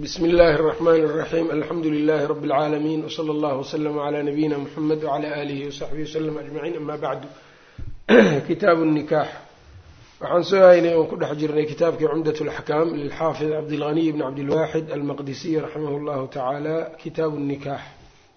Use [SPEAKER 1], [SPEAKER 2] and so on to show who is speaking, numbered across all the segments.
[SPEAKER 1] بسم الله الرحمن الرحيم الحمد لله رب العالمين وصلى الله وسلم على نبينا محمد وعلى آله وصحبه وسلم أجمعين أما بعد كتاب النكاح وعن سؤالنا وكل حجرنا كتاب عمدة الأحكام للحافظ عبد الغني بن عبد الواحد المقدسي رحمه الله تعالى كتاب النكاح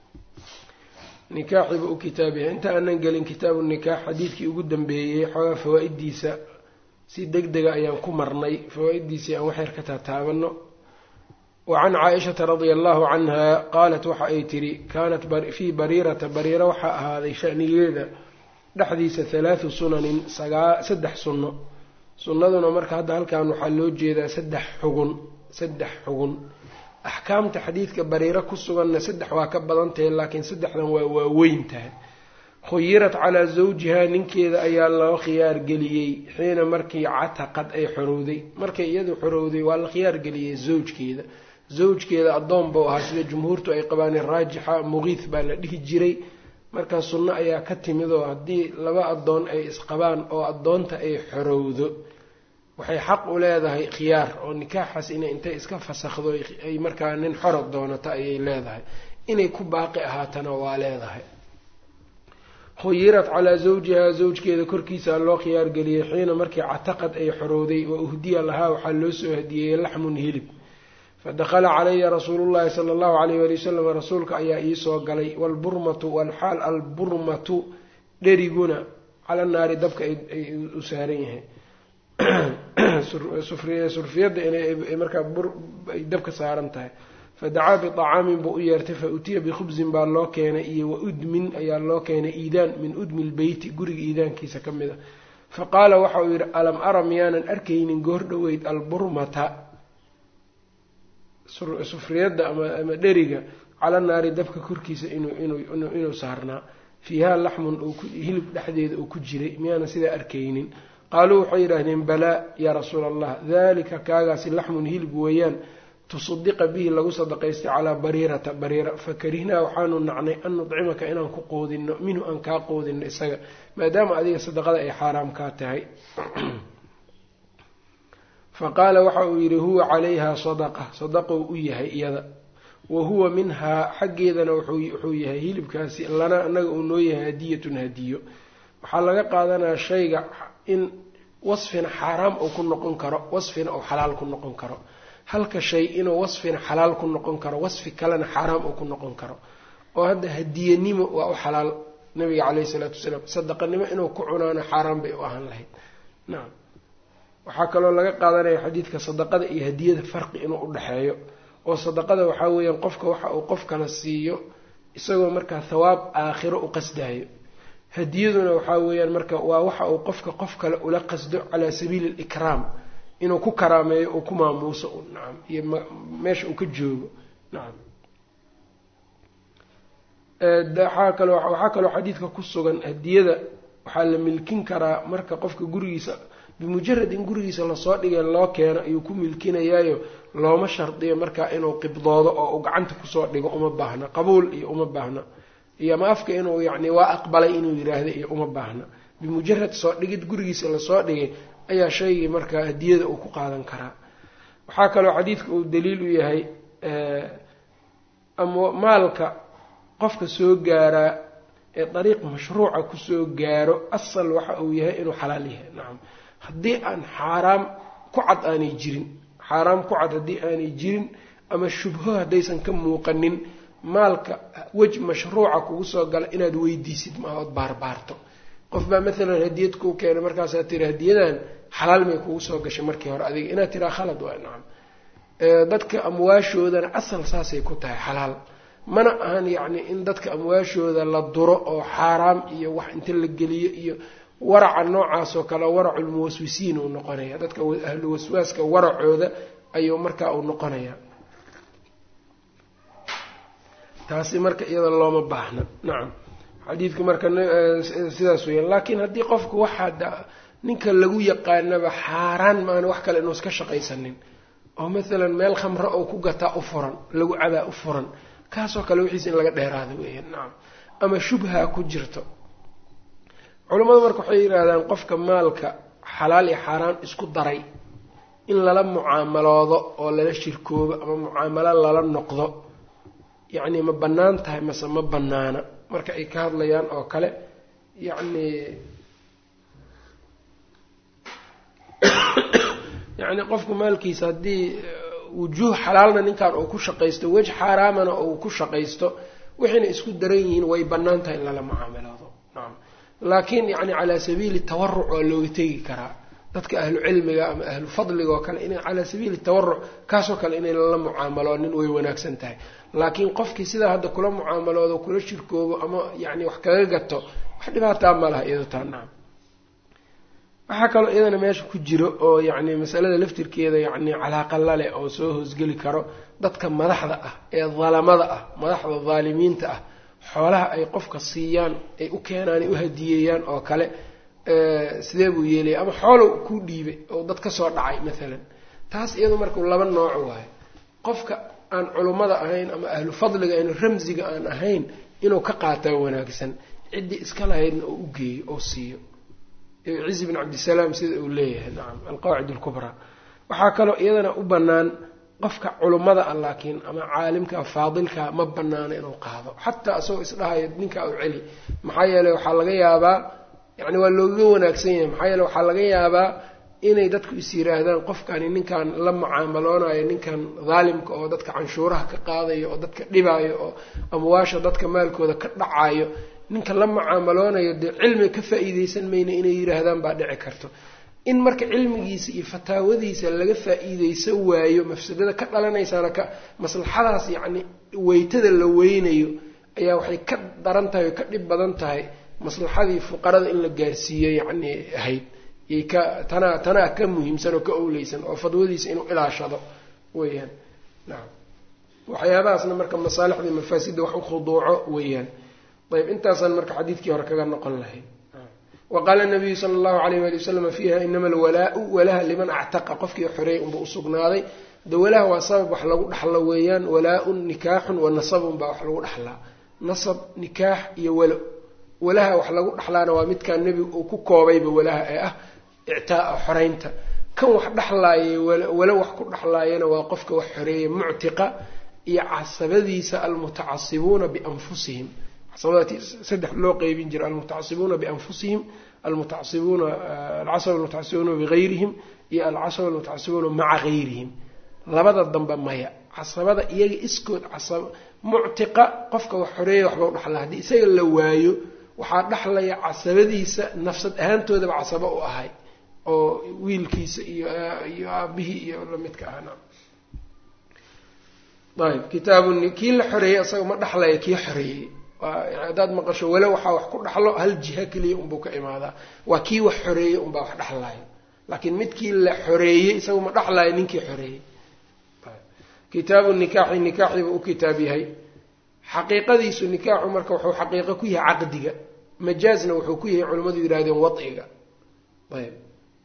[SPEAKER 1] نكاح بأو كتابه انت أن نقل كتاب النكاح حديثك يقدم به حوا فوائد ديسا سي دقدق أيام كمرني فوائد ديسا وحير كتاتابنه وعن عائشة رضي الله عنها قالت وحا ايتري كانت في بريرة وحا هذا شأني لذا لحديث 3 سنن سدح سنة سنة مركا هذا هل كانوا حلو جيدا سدح حقن أحكام تحديث كبريرة كسوغن سدح واكبضانته لكن سدح ووينته خيرت على زوجها ننكيذا أي الله خيار قليي حين مركي عتقد أي حرودي مركي يدو حرودي والخيار قليي زوج كذا الضم بوها سيد جمهورته أي قبان الراجحة مغيث بالله جري مركز سنة أي كتمذو هدي لبا الضون أي إسقبان أو الضون أي حروذ وحي حق ولاده خيار أو نكاح حس إن أنت إسكف فسخذو أي مركز ننحر الضون أي لاده إن يكون باقي هاتنا ولاده خيرت على زوجها زوج كذا كركيسة الله خيار قليل حين مركي اعتقد أي حروذي وأهدي لها وحلوسه هديه لحم هلب فدخل علي رسول الله صلى الله عليه وسلم رسولك أيا إيسو قلي والبرمة والحال البرمة دريقنا على النار دبك أساريه سرفية دبك سارنتها فدعا بطعام بؤير فأتي بخبز بالله كان إيه وأدمن أي الله كان إيدان من أدم البيت قرق إيدان كيسا كمذا فقال وحوير ألم أرى ميانا أركين قردويد البرمة سفريدا أما درجة على النار دبك كركيس إنه سهرنا فيها لحم أو هلب لحديد أو كجري ميانا سيدا أركين قالوا حيرهن بلا يا رسول الله ذلك كاغاس اللحم هلب ويان تصدق به لو صدقيست على بريرة فكرهنا وحان نعني أن نطعمك إن كقود منه أن كقود إسجا ما دام هذه الصدقة أي حرام كاتهي فقال وحوير هو عليها صدقه إياه وهو منها حق إذا وحويها هيلب كاسي لنا أنه نويه هدية وحلقة قادنا شيء إن وصف حرام أو كن نقن كرا وصف أو حلال كن نقن كرا هل كشيء إنه وصف حلال كن نقن كرا وصف كلنا حرام أو كن نقن كرا وهذا هدية نيم أو حلال النبي عليه الصلاة والسلام صدق النبي إنه كعنا حرام بأهل له نعم waxaa kaloo laga qaadanaya xadiidka sadaqada iyo hadiyada farqi inuu u dhaxeeyo oo sadaqada waxa weeyaan qofka waxa uu qof kala siiyo isagoo marka thawaab aakhiro u qasdayo hadiyaduna waxa weeyaan marka waa waxa uu qofka qof kale ula qasdo ala sabiil al-ikram inuu ku karaameeyo oo ku maamuuso naam iyo meesha uu ka joogo naam waxaa kaloo xadiidka ku sugan hadiyada waxaa la milkin karaa marka qofka gurigiisa بمجرد إن قريس الله صادق الله كان يكون ملكنا يايو لو ما شرط مركا إنه قبضاض أو قعنتك صادق أم بهنا قبول أم بهنا هي ما أفك إنه يعني وأقبل إنه يراه أم بهنا بمجرد صادق قريس الله صادق أي شيء مركا هدية أو قاعدا كرا وحكى له حديث دليل يهي مالك قفك سوق جارا طريق مشروع كسوق جارو أصل وحقه يهي إنه حلاله نعم haddii aan xaraam ku cad aanay haddii aanay jirin ama shubho haddaysan ka muuqanin maalka waj mashruuca kugu soo gala inaad weydiisid ma aad baarbaarto qof baa mesela hadiyad ku keenay markaas aad tiri hadiyadan xalaal may kugu soo gashay markii hore adiga inaad tira khalad waa nacam dadka amwaashoodana asal saasay ku tahay xalaal mana ahan yacni in dadka amwaashooda la duro oo xaraam iyo wax inta la geliyo iyo ورع النوع سوكلا ورع الموسوسين ونقنيا ذاتك أهل الوسواس كورع عودة أي مركا أو نقنيا تاسي مركا إذا الله مباحنا نعم حديثك مركا سيداسويا لكن هدي قفك واحد نينك اللقو يقانا بحاران ما أنا وحكا لأنه سكشق يسنين أو مثلا ميل خمر أو كوغتا أفرا لقو عبا أفرا كاسوكا لو حيسين لقا دير هذا نعم أما شبهة كجرته culimadu marka waxay yiraahdaan qofka maalka xalaal iyo xaraan isku daray in lala mucaamaloodo oo lala shirkoobo ama mucaamalo lala noqdo yacni ma bannaan tahay mase ma bannaana marka ay ka hadlayaan oo kale yacni yacni qofku maalkiisa haddii wujuuh xalaalna ninkan uu ku shaqaysto wej xaaraamana uu ku shaqaysto waxayna isku daran yihiin way bannaan tahay in lala mucaamaloodo nacam laakiin yacni calaa sabiili tawaruc waa looga tegi karaa dadka ahlu cilmiga ama ahlu fadliga oo kale inay calaa sabiili tawaruc kaasoo kale inay lala mucaamaloonin way wanaagsan tahay laakiin qofkii sidaa hadda kula mucaamaloodo kula shirkoobo ama yacni wax kaga gato wax dhibaataa ma laha iyado taa nacam waxaa kaloo iyadana meesha ku jiro oo yacni masalada laftirkeeda yacni calaaqa laleh oo soo hoosgeli karo dadka madaxda ah ee dalamada ah madaxda daalimiinta ah xoolaha ay qofka siiyaan ay u keenaan ay u hadiyeeyaan oo kale sidee buu yeelaya ama xoolow ku dhiibay oo dad ka soo dhacay maalan taas iyadu marka laba nooc waayo qofka aan culummada ahayn ama ahlu fadliga aynu ramsiga aan ahayn inuu ka qaataa wanaagsan ciddii iska lahaydna oo u geeyo oo siiyo cizi bin cabdisalaam sida uu leeyahay nacam alqawaacid alkubraa waxaa kaloo iyadana u bannaan qofka culummada ah laakiin ama caalimka faadilka ma bannaana inuu qaado xataa isagoo isdhahayo ninkaa u celi maxaa yeeley waxaa laga yaabaa yacni waa looga wanaagsan yahay maxaa yeele waxaa laga yaabaa inay dadku is yiraahdaan qofkani ninkan la mucaamaloonayo ninkan daalimka oo dadka canshuuraha ka qaadayo oo dadka dhibaayo oo amwaasha dadka maalkooda ka dhacayo ninka la mucaamaloonayo dee cilmi ka faa'iideysan mayna inay yidhaahdaan baa dhici karto in marka cilmigiisa iyo fataawadiisa laga faa'iideysan waayo mafsadada ka dhalanaysaana ka maslaxadaas yacni weytada la weynayo ayaa waxay ka daran tahay oo ka dhib badan tahay maslaxadii fuqarada in la gaarsiiyo yacni ahayd yay ka tanaa ka muhiimsan oo ka owleysan oo fadwadiisa inuu ilaashado weeyaan nacam waxyaabahaasna marka masaalixdii mafaasidda wax u khuduuco weeyaan ayb intaasaan marka xadiidkii hore kaga noqon lahay waqaala nabiyu sala allahu alayh wali wasalam fiiha inama alwalaau walaha liman actaqa qofkii xoreeyay unba usugnaaday de walaha waa sabab wax lagu dhaxlo weeyaan walaa-un nikaaxun wa nasabun baa wax lagu dhaxlaa nasab nikaax iyo walo walaha wax lagu dhaxlaana waa midkaan nebigu uu ku koobayba walaha ee ah ictaa xoreynta kan wax dhaxlaayay walo wax ku dhaxlaayana waa qofka wax xoreeyay muctiqa iyo casabadiisa almutacasibuuna bianfusihim casabadaati saddex loo qeybin jira almutacasibuuna bianfusihim almutacasibuuna alcasaba almutacasibuuna bigayrihim iyo alcasaba almutacasibuuna maca gayrihim labada dambe maya casabada iyaga iskood casaba muctiqa qofka wax xoreeya waxba u dhaxlaa haddii isaga la waayo waxaa dhaxlaya casabadiisa nafsad ahaantoodaba casabo u ahay oo wiilkiisa iyo aabihii iyo lamidka ahna ayb kitaabun kii la xoreeyey isaga ma dhaxlaya kii xoreeyey haddaad maqasho walo waxaa wax ku dhaxlo hal jiha keliya unbuu ka imaadaa waa kii wax xoreeyey unbaa wax dhaxlaayo laakiin midkii la xoreeyey isaga ma dhaxlaayo ninkii xoreeyey kitaabu nikaaxi nikaaxiiba u kitaab yahay xaqiiqadiisu nikaaxu marka wuxuu xaqiiqo ku yahay caqdiga majaazna wuxuu ku yahay culimmadu yidhahdeen wadciga ayb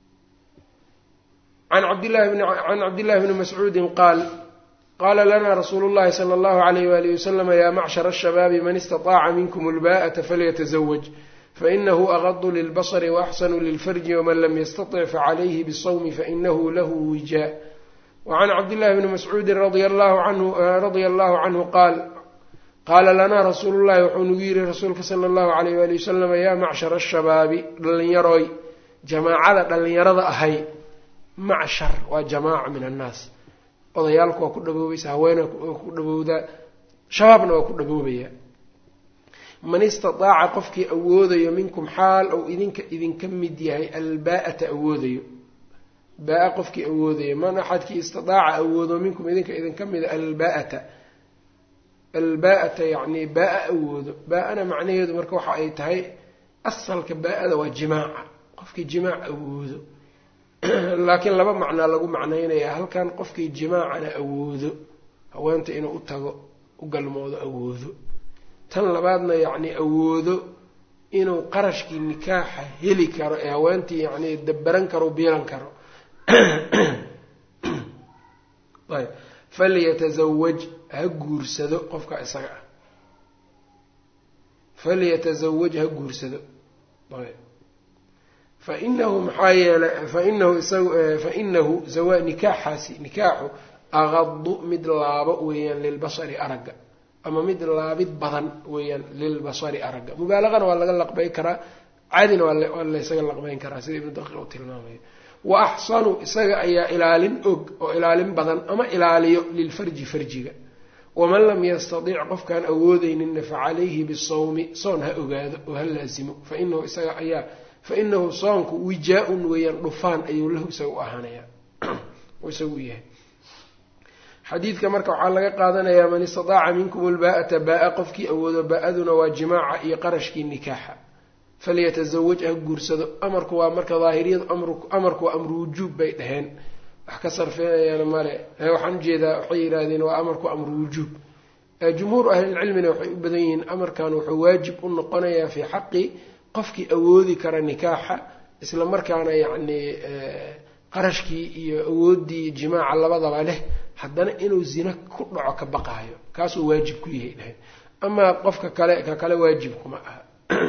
[SPEAKER 1] can cabdillahi bni mascuudin qaala lana rasuulu llahi sala allahu alayh walihi wasalama ya macshara ashabaabi man istataaca minkum alba'ata falyatazawaj fainahu agadu lilbasri waaxsanu lilfarji waman lam yastatic facalayhi bisawmi fainahu lahu wijaa wacan cabdillahi bni mascuudin radia allahu canhu qaala lanaa rasuulu llahi wuxuu nagu yidhi rasuulka sala allahu alayh wali wasalama yaa macshara ashabaabi dhallinyarooy jamaacada dhallinyarada ahay macshar waa jamaaca min annaas odayaalku waa ku dhaboobaysa haweenaa ku dhabowdaa shabaabna waa ku dhaboobayaa man istataaca qofkii awoodayo minkum xaal ou idinka mid yahay alba'ata awoodayo baa qofkii awoodayo man axadkii istataaca awoodo minkum idinka mida alba'ata yacni baa awoodo baa-ana macnaheedu marka waxa ay tahay asalka baa-ada waa jimaaca qofkii jimaac awoodo laakiin laba macnaa lagu macnaynayaa halkan qofkii jimaacana awoodo haweenta inuu u tago u galmoodo awoodo tan labaadna yacni awoodo inuu qarashkii nikaaxa heli karo ee haweentii yacni dabaran karo biilan karo ayb falyatazawaj ha guursado qofka isaga ah falyatazawaj ha guursado ayb fainahu maxaa yeelay fainahu nikaaxaasi nikaaxu aqadu mid laabo weeyaan lilbasari aragga ama mid laabid badan weeyaan lilbasari aragga. mubaalaqana waa laga laqbay karaa, caadina waa laysaga laqbayn karaa sida ibnu daqiiq uu tilmaamayo. wa axsanu isaga ayaa ilaalin og oo ilaalin badan ama ilaaliyo lilfarji farjiga. waman lam yastadic qofkaan awoodeyninna facalayhi bisawmi soon ha ogaado oo ha laasimo. fainahu soonku wijaa-un weeyaan dhufaan ayuu lahu isaga u ahaanayaa isagu u yahay. xadiidka marka waxaa laga qaadanayaa man istadaaca minkum ulbaa'ata baa-a qofkii awoodo baa-aduna waa jimaaca iyo qarashkii nikaaxa falyatazawaj ha guursado. amarku waa marka daahiriyadu amarku waa amru wujuub bay dhaheen, wax ka sarfeenayaana male. waxaan ujeedaa waxay yidhaahdeen waa amarku amru wujuub. jumhuur ahlilcilmina waxay u badan yihiin amarkan wuxuu waajib u noqonayaa fii xaqi qofkii awoodi kara nikaaxa isla markaana yacni qarashkii iyo awooddii jimaaca labadaba leh, haddana inuu zina ku dhaco ka baqaayo kaasuu waajib ku yahay dhahay. amaa qofka kale ka kale waajib kuma aha.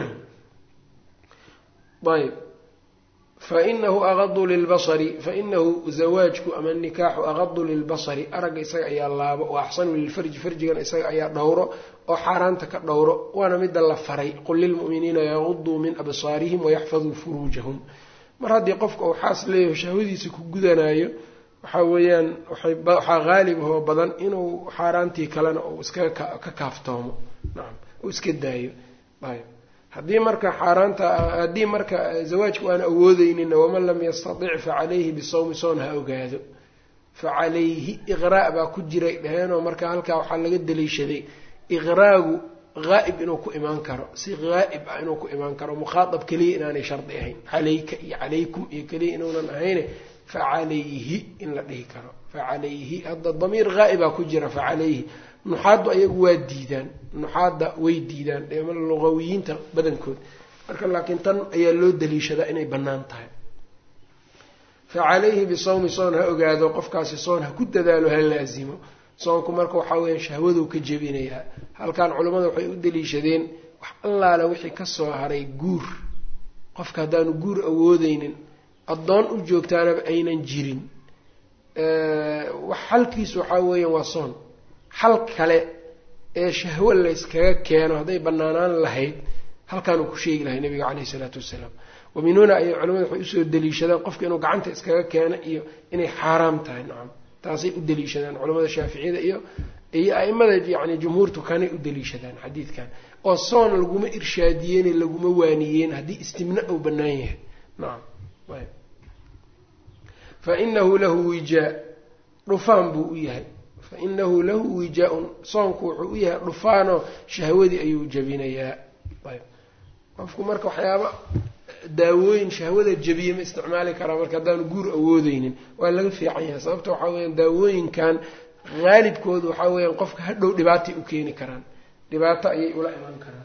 [SPEAKER 1] ayb fainahu aqadu lilbasari fainahu zawaajku ama nikaaxu aqadu lilbasari aragga isaga ayaa laabo. wa axsanu lilfarji farjigana isaga ayaa dhowro oo xaaraanta ka dhowro, waana mida la faray qul lilmu'miniina yaquduu min absaarihim wayaxfaduu furuujahum. mar haddii qofka uu xaas leeyaho shahwadiisa ku gudanayo waxaa weeyaan waxaa qaalib oo badan inuu xaaraantii kalena uu iskaga ka kaaftoomo, nacam uu iska daayo. ayb haddii marka zawaajku aan awoodeynin waman lam yastatic facalayhi bisawmi soon ha ogaado. facalayhi iqraa' baa ku jiray dhaheenoo marka halkaa waxaa laga daliishaday iqraagu haa'ib inuu ku imaan karo, si haa'ib ah inuu ku imaan karo, mukhaatab keliya inaanay shardi ahayn, calayka iyo calaykum iyo keliya inuunan ahayne facalayhi in la dhihi karo. facalayhi hadda damiir haa'ibaa ku jira facalayhi. nuxaaddu ayagu waa diidaan, nuxaadda way diidaan lugawiyiinta badankood, marka laakiin tan ayaa loo daliishadaa inay bannaan tahay. facalayhi bisawmi soon ha ogaado, qofkaasi soon ha ku dadaalo ha laasimo. soonku marka waxaa weyaan shahwaduu ka jebinayaa. halkan culimmada waxay u daliishadeen wax allaala wixii ka soo haray guur, qofka haddaanu guur awoodeynin addoon u joogtaanaba aynan jirin, xalkiisu waxaa weeyaan waa soon. xal kale ee shahwo layskaga keeno hadday bannaanaan lahayd halkaanuu ku sheegi lahay nabiga caleyhi isalaatu wassalaam. waminuuna ayay culimada waxay usoo daliishadaan qofka inuu gacanta iskaga keeno iyo inay xaaraam tahay. nacam taasay u daliishadaan culamada shaaficiyada iyo a'imada yani jumhuurtu kanay u daliishadaan xadiidkan. oo soon laguma irshaadiyeen laguma waaniyeen haddii istimna uu bannaan yahay. nacam fainahu lahu wijaa dhufaan buu u yahay. fainahu lahu wijaa-un soonku wuxuu u yahay dhufaanoo shahwadii ayuu jebinayaa. ayb qofku marka waxyaaba daawooyin shahwada jebiye ma isticmaali karaa marka haddaanu guur awoodeynin, waa laga fiican yahay. sababta waxaa weyaan daawooyinkan haalibkooda waxaa weyaan qofka hadhow dhibaatay u keeni karaan, dhibaato ayay ula imaan karaan.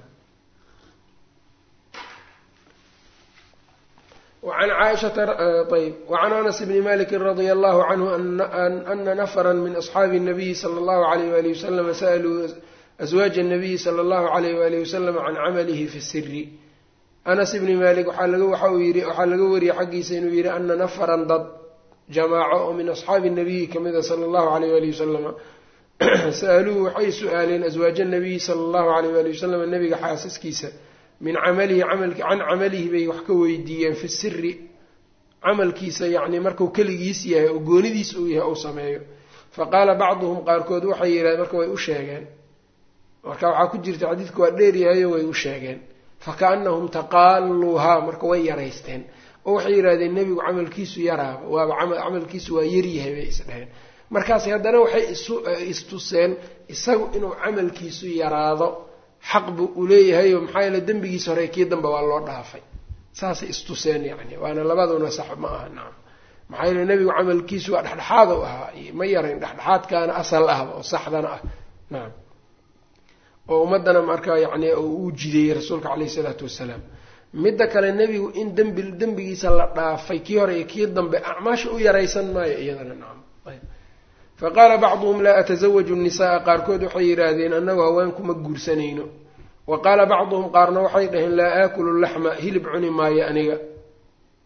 [SPEAKER 1] وعن عائشة وعن أنس بن مالك رضي الله عنه أن نفرا من أصحاب النبي صلى الله عليه وآله وسلم سألوا أزواج النبي صلى الله عليه وآله وسلم عن عمله في السر. أنس بن مالك waxaa laga wariyey xaggiisa inuu yihi أna نفرا dad jamaaco min أصxaabi النabiyi kamida صلى الله عليه وآله وسلم sa'aluuhu waxay su-aaleen أزwaaج النabiyi صلى الله عليه وآله وسلم nabiga xaasaskiisa min camalihi can camalihi bay wax ka weydiiyeen fi siri camalkiisa yacni markuu keligiis yahay oo goonidiis uu yahay uu sameeyo. faqaala bacduhum qaarkood waxay yidhahdeen marka way u sheegeen, marka waxaa ku jirta xadiidku waa dheeryahayo way u sheegeen. fakaannahum taqaaluuhaa marka way yaraysteen oo waxay yidhahdeen nebigu camalkiisu yaraaba waaba camalkiisu waa yaryahay bay isdheheen. markaas haddana waxay istuseen isagu inuu camalkiisu yaraado xaq buu u leeyahayo maxaa yeele dembigiisa hore kii dambe waa loo dhaafay, saasay istuseen yani. waana labaduna sax ma aha. nacam maxaa yeele nebigu camalkiisu waa dhexdhexaad u ahaa, ma yarayn, dhexdhexaadkaana asal ahba oo saxdana ah. nacam oo ummadana markaa yani uu jideeyey rasuulka caleyhi isalaatu wassalaam. midda kale nebigu in dembigiisa la dhaafay kii hore iyo kii dambe acmaasha u yaraysan maayo iyadana. nacam faqaala bacduhum laa atasawaju nisaaa qaarkood waxay yidhaahdeen annagu haweenkuma guursanayno. wa qaala bacduhum qaarna waxay dhaheen laa aakulu laxma hilib cuni maayo aniga.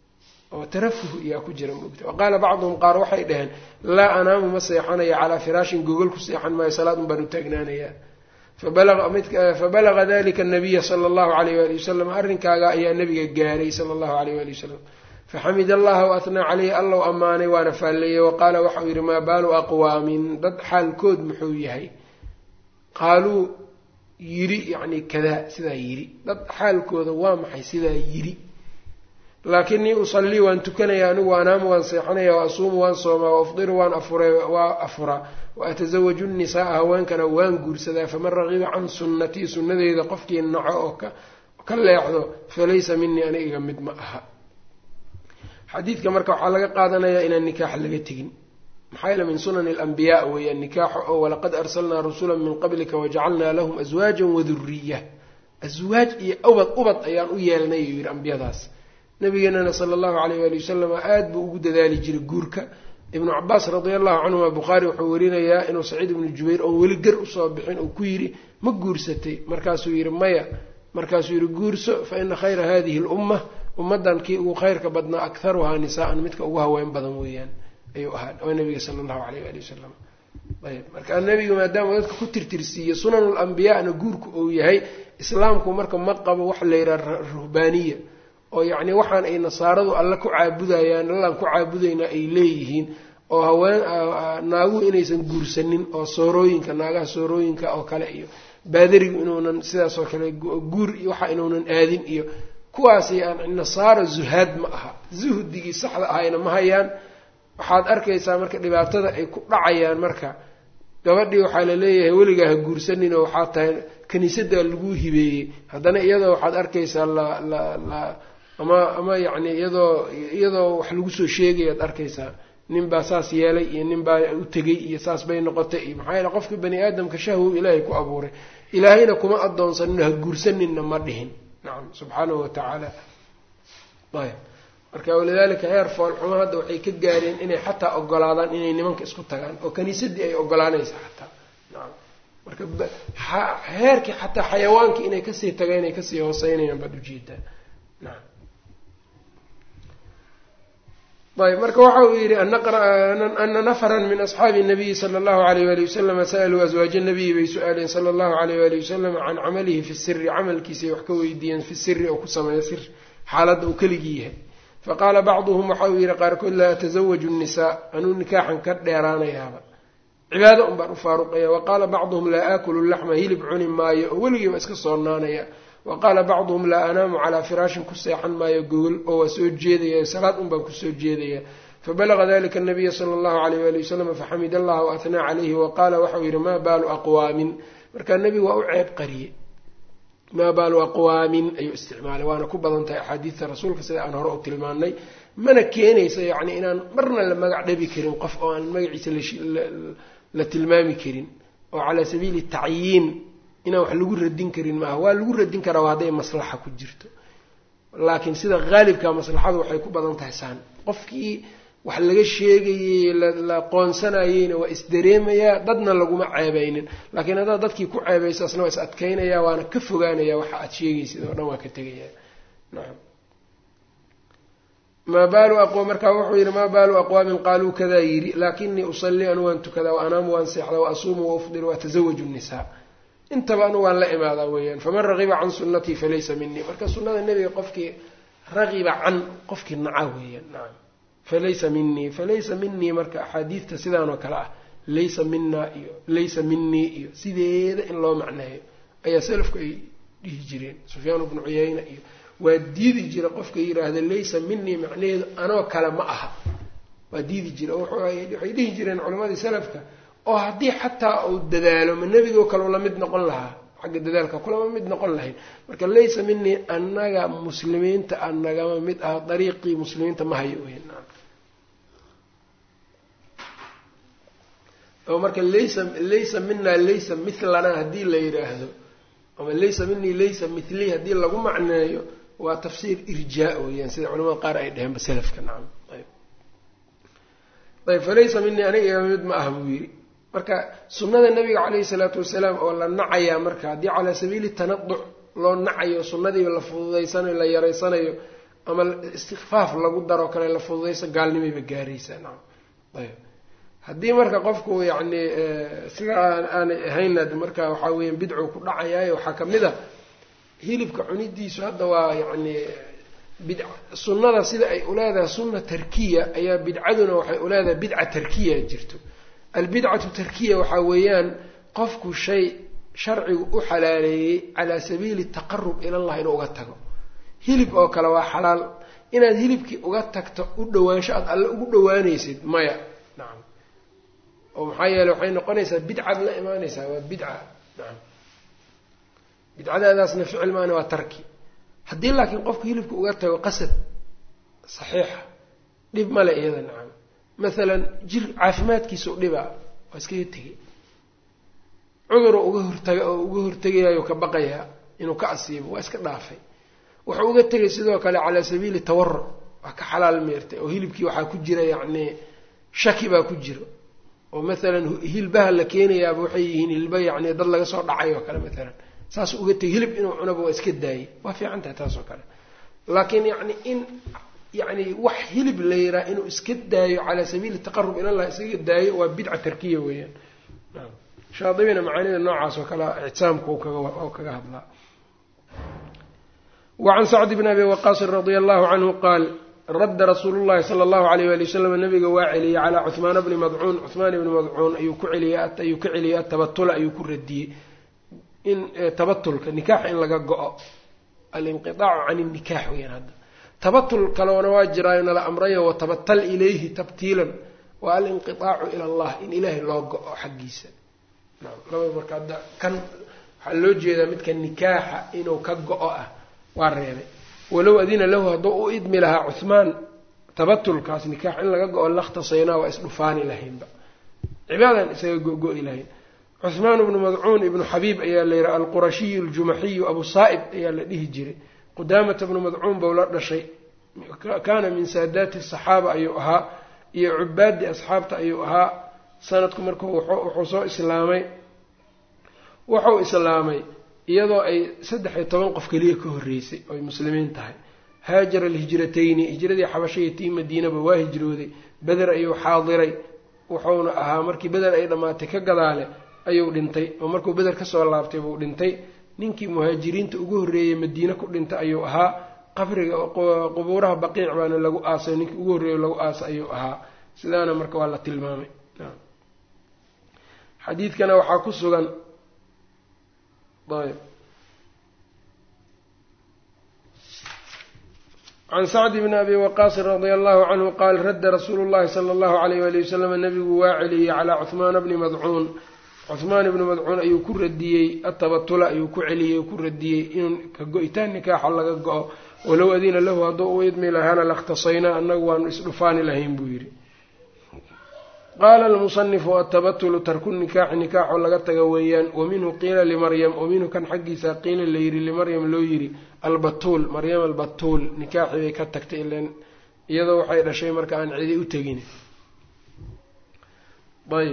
[SPEAKER 1] oo tarafuh iyaa ku jira moogta. waqaala bacduhum qaar waxay dhaheen laa anaamu ma seexanaya calaa firaashin gogol ku seexan maayo salaad un baan u taagnaanayaa. fabalaga dalika nabiya sala allahu alayh waali wasalam arrinkaaga ayaa nabiga gaaray sala allahu alayh waali wasalam faxamid allaha waatnaa caleyhi allow ammaanay waana faalleeyey. waqaala waxau yidhi maa baalu aqwaamin dad xaalkood muxuu yahay qaaluu yidhi yacni kadaa sidaa yidhi dad xaalkooda waa maxay sidaa yidhi. laakinii usallii waan tukanaya anigu anaamu waan seexanaya wa asuumu waan soomaa wa afdiru waan afuraa wa atasawaju nnisaaa haweenkana waan guursadaa. faman ragiba can sunnatii sunnadeyda qofkii naco oo ka leexdo falaysa minii aniga iga mid ma aha. xadiidka marka waxaa laga qaadanayaa inaan nikaaxa laga tegin maxaa yeele min sunani alambiyaa weeyaan nikaaxa oo walaqad arsalnaa rusula min qablika wajacalnaa lahum aswaajan waduriya aswaaj iyo ubad ayaan u yeelnay yuu yidhi ambiyadaas. nabigeenana sala allahu alayh waali wasalam aada buu ugu dadaali jiray guurka. ibnu cabaas radia allahu canhuma bukhaari wuxuu warinayaa inuu saciid ibnu jubayr oon weli gar usoo bixin uu ku yidhi ma guursatay markaasuu yidhi maya markaasuu yidhi guurso fa ina khayra hadihi lumma ummaddan kii ugu khayrka badnaa akharuhaa nisaa'an midka ugu haween badan weeyaan ayuu ahaa oo nabiga sala allahu alayh waali wasalam. ayb marka nebigu maadaama dadka ku tirtirsiiye sunanul ambiyaana guurku uu yahay islaamku marka ma qabo wax la yidhaha ruhbaaniya oo yacni waxaan ay nasaaradu alle ku caabudayaan allaan ku caabudaynaa ay leeyihiin oo haween naaguhu inaysan guursanin oo soorooyinka naagaha soorooyinka oo kale iyo baadarigu inuunan sidaas oo kale guur iyo waxa inuunan aadin iyo kuwaasi nasaara zuhaad ma aha zuhdigii saxda ahayna ma hayaan. waxaad arkaysaa marka dhibaatada ay ku dhacayaan marka gabadhii waxaa la leeyahay weligaa ha guursanin oo waxaa tahay kiniisadda lagu hibeeyey haddana iyadoo waxaad arkaysaa ama yacni iyadoo wax lagu soo sheegayaad arkaysaa nin baa saas yeelay iyo nin baa u tegey iyo saas bay noqotay iyo maxaa yeele qofka bani aadamka shahwow ilaahay ku abuuray ilaahayna kuma adoonsanino ha guursaninna ma dhihin nacam subxaanahu watacaala. ayb marka walidaalika heer foolxumo hadda waxay ka gaareen inay xataa ogolaadaan inay nimanka isku tagaan oo kaniisadii ay ogolaanaysa xataa nacam marka heerkii xataa xayawaankii inay kasii tagaan inay kasii hooseynayaan baad ujeedaa nacam. ayb marka waxa uu yidhi ana nafaran min asxaabi nabiyi sala allahu alayh wali wasalama sa'aluu aswaaja nabiyi bay su-aaleen sala allahu alayh wali wasalam can camalihi fi siri camalkiisay wax ka weydiiyeen fi siri oo ku sameeya sir xaaladda uu keligii yahay. faqaala bacduhum waxa uu yidhi qaarkood laa atasawaju nnisaa anuu nikaaxan ka dheeraanayaaba cibaado un baan u faaruqaya. waqaala bacduhum laa aakulu laxma hilib cuni maayo oo weligiiba iska soonaanaya. waqaala bacduhum laa anaamu calaa firaashin ku seexan maayo gogol oo waa soo jeedaya salaad un baan kusoo jeedaya. fabalaga dalika anabiya sala allahu alayh wali wasalam faxamid allaha waathnaa calayhi waqaala waxau yidhi maa baalu aqwaamin markaa nebigu waa u ceeb qariyey maa baalu aqwaamin ayuu isticmaalay waana ku badan tahay axaadiidta rasuulka sida aan hore u tilmaannay mana keenaysa yacni inaan marna la magac dhabi karin qof oo aan magaciisa la tilmaami karin oo calaa sabiili tacyiin inaan wax lagu radin karin maaha waa lagu radin karaa waa hadday maslaxa ku jirto laakiin sida haalibka maslaxadu waxay ku badan tahay saan qofkii wax laga sheegayey la qoonsanayeyna waa isdareemayaa dadna laguma ceebaynin laakiin haddaad dadkii ku ceebayso asna waa is adkaynayaa waana ka fogaanayaa waxa aad sheegaysid oo dhan waa ka tegayaa nacam. maa baalu markaa wuxuu yidhi maa baalu aqwaamin qaaluu kadaa yidhi laakinii usallii anu waan tukadaa wa anaamu waan seexdaa wa asuumu wa ufdir wa atasawaju nnisaa intaba anu waan la imaadaa weeyaan. faman ragiba can sunnatii falaysa minii marka sunnada nebiga qofkii ragiba can qofkii naca weeyaan nacam falaysa minii marka axaadiidta sidaanoo kale ah laysa minaa iyo laysa minii iyo sideeda in loo macneeyo ayaa salafku ay dhihi jireen. sufyaan bnu cuyayna iyo waa diidi jira qofka yidhaahda laysa minii macnaheedu anoo kale ma aha waa diidi jira waxay dhihi jireen culammadii salafka oo haddii xataa uu dadaalo ma nebigoo kale ula mid noqon lahaa xagga dadaalka kulama mid noqon lahayn marka laysa minii annaga muslimiinta anagama mid ah dariiqii muslimiinta ma hayo weyn oo marka laysa minaa laysa mithlana haddii la yidhaahdo ama laysa minii laysa mithlii haddii lagu macneeyo waa tafsiir irjaa weeyaan sida culamada qaar ay dheheenba salafka nacam ayb falaysa minii aniga iga mid ma ah buu yidhi marka sunnada nabiga calayhi salaatu wasalaam oo la nacayaa marka haddii calaa sabiili tanaduc loo nacayo sunnadiiba la fududaysanayo la yaraysanayo ama istikfaaf lagu daro kale la fududayso gaalnimayba gaaraysaa nacam ayb haddii marka qofku yacni sida aanay ahaynna marka waxaa weeyaan bidcu ku dhacayaayo waxaa kamid a hilibka cunidiisu hadda waa yacni bidc sunnada sida ay uleedahay sunna tarkiya ayaa bidcaduna waxay uleedahay bidca tarkiya jirto albidcatu tarkiya waxaa weeyaan qofku shay sharcigu u xalaaleeyey calaa sabiili taqarub ilallah inuu uga tago hilib oo kale waa xalaal inaad hilibkii uga tagto u dhawaansho aad alle ugu dhawaanaysid maya nacam oo maxaa yeeley waxay noqonaysaa bidcaad la imaanaysaa waa bidca nacam bidcadaadaasna ficil maana waa tarki haddii laakiin qofku hilibka uga tago qasad saxiixa dhib male iyada nacam masalan jir caafimaadkiisa u dhibaa waa iskaga tegay cuduroo uga hortegayayo ka baqayaa inuu ka asiibo waa iska dhaafay wuxuu uga tegay sidoo kale calaa sabiili tawaruc waa ka xalaal meertay oo hilibkii waxaa ku jira yacni shaki baa ku jiro oo masalan hilbaha la keenayaaba waxay yihiin hilba yacni dad laga soo dhacay oo kale masalan saas uga tegay hilib inuu cunaba waa iska daayay waa fiican tahay taas oo kale laakiin yacni in yacni wax hilib la yiraa inuu iska daayo calaa sabiili taqarub ilallah isaga daayo waa bidca tarkiya weeyaan shaadibina macaanida noocaas oo kale ictisaamka oo kaga hadlaa وعن سعد بن أبي وقاص رضي الله عنه قال رد رسول الله صلى الله عليه وآله وسلم النبي واعلي على عثمان بن مضعون أي كعلي التبتل أي كردي إن تبتل كنكاح إن لقى الانقطاع عن النكاح وين هذا تبتل كلو نواجر إن الأمرية وتبتل إليه تبتيلا والانقطاع إلى الله إن إله لقى حقيسا نعم لما يبرك هذا كان حلوجي إذا متك النكاح إنه كجاء واريبه ولو أذين له ضوء إدم لها عثمان تبتل كاس نكاح إن لقى الله اختصينا واسلفاني لهين بقى عبادا سيجو إلهين عثمان بن مضعون ابن حبيب أيا اللي القرشي الجمحي أبو صائب أيا اللي هجري قدامة بن مضعون بولاد شيء كان من سادات الصحابة أيها يا عباد أصحابته أيها سنتكم مركو وحصو إسلامي iyadoo ay 13 qof kaliya ka horeysay oo muslimiin tahay haajara alhijratayni hijradii xabashaytii madiinaba waa hijrooday badar ayuu xaadiray wuxuuna ahaa markii badar ay dhamaatay ka gadaale ayuu dhintay oo markuu badar ka soo laabtay buu dhintay ninkii muhaajiriinta ugu horeeyay madiina ku dhintay ayuu ahaa qabriga qubuuraha baqiic baana lagu aasay ninkii ugu horeeyay lagu aasay ayuu ahaa sidaana marka waa la tilmaamay xadiidkana waxaa ku sugan طيب عن سعد بن أبي وقاص رضي الله عنه قال رد رسول الله صلى الله عليه وآله وسلم النبي واعلي على عثمان بن مضعون أي كردي التبتل أي كعلي كردي إن كجويتان نكاح الله جاء ولو أذين له ضوء يدمي لهنا لاختصينا أنه وانسلفان لهم بويري قال المصنف التبتل ترك النكاح نكاح لغا تغويان ومنه قيل لمريم ومنه كان حقيسا قيل ليري لمريم لو يري البتول مريم البتول نكاح way ka tagtay ileen iyadoo waxay dhashay marka aan cidi u tagin bay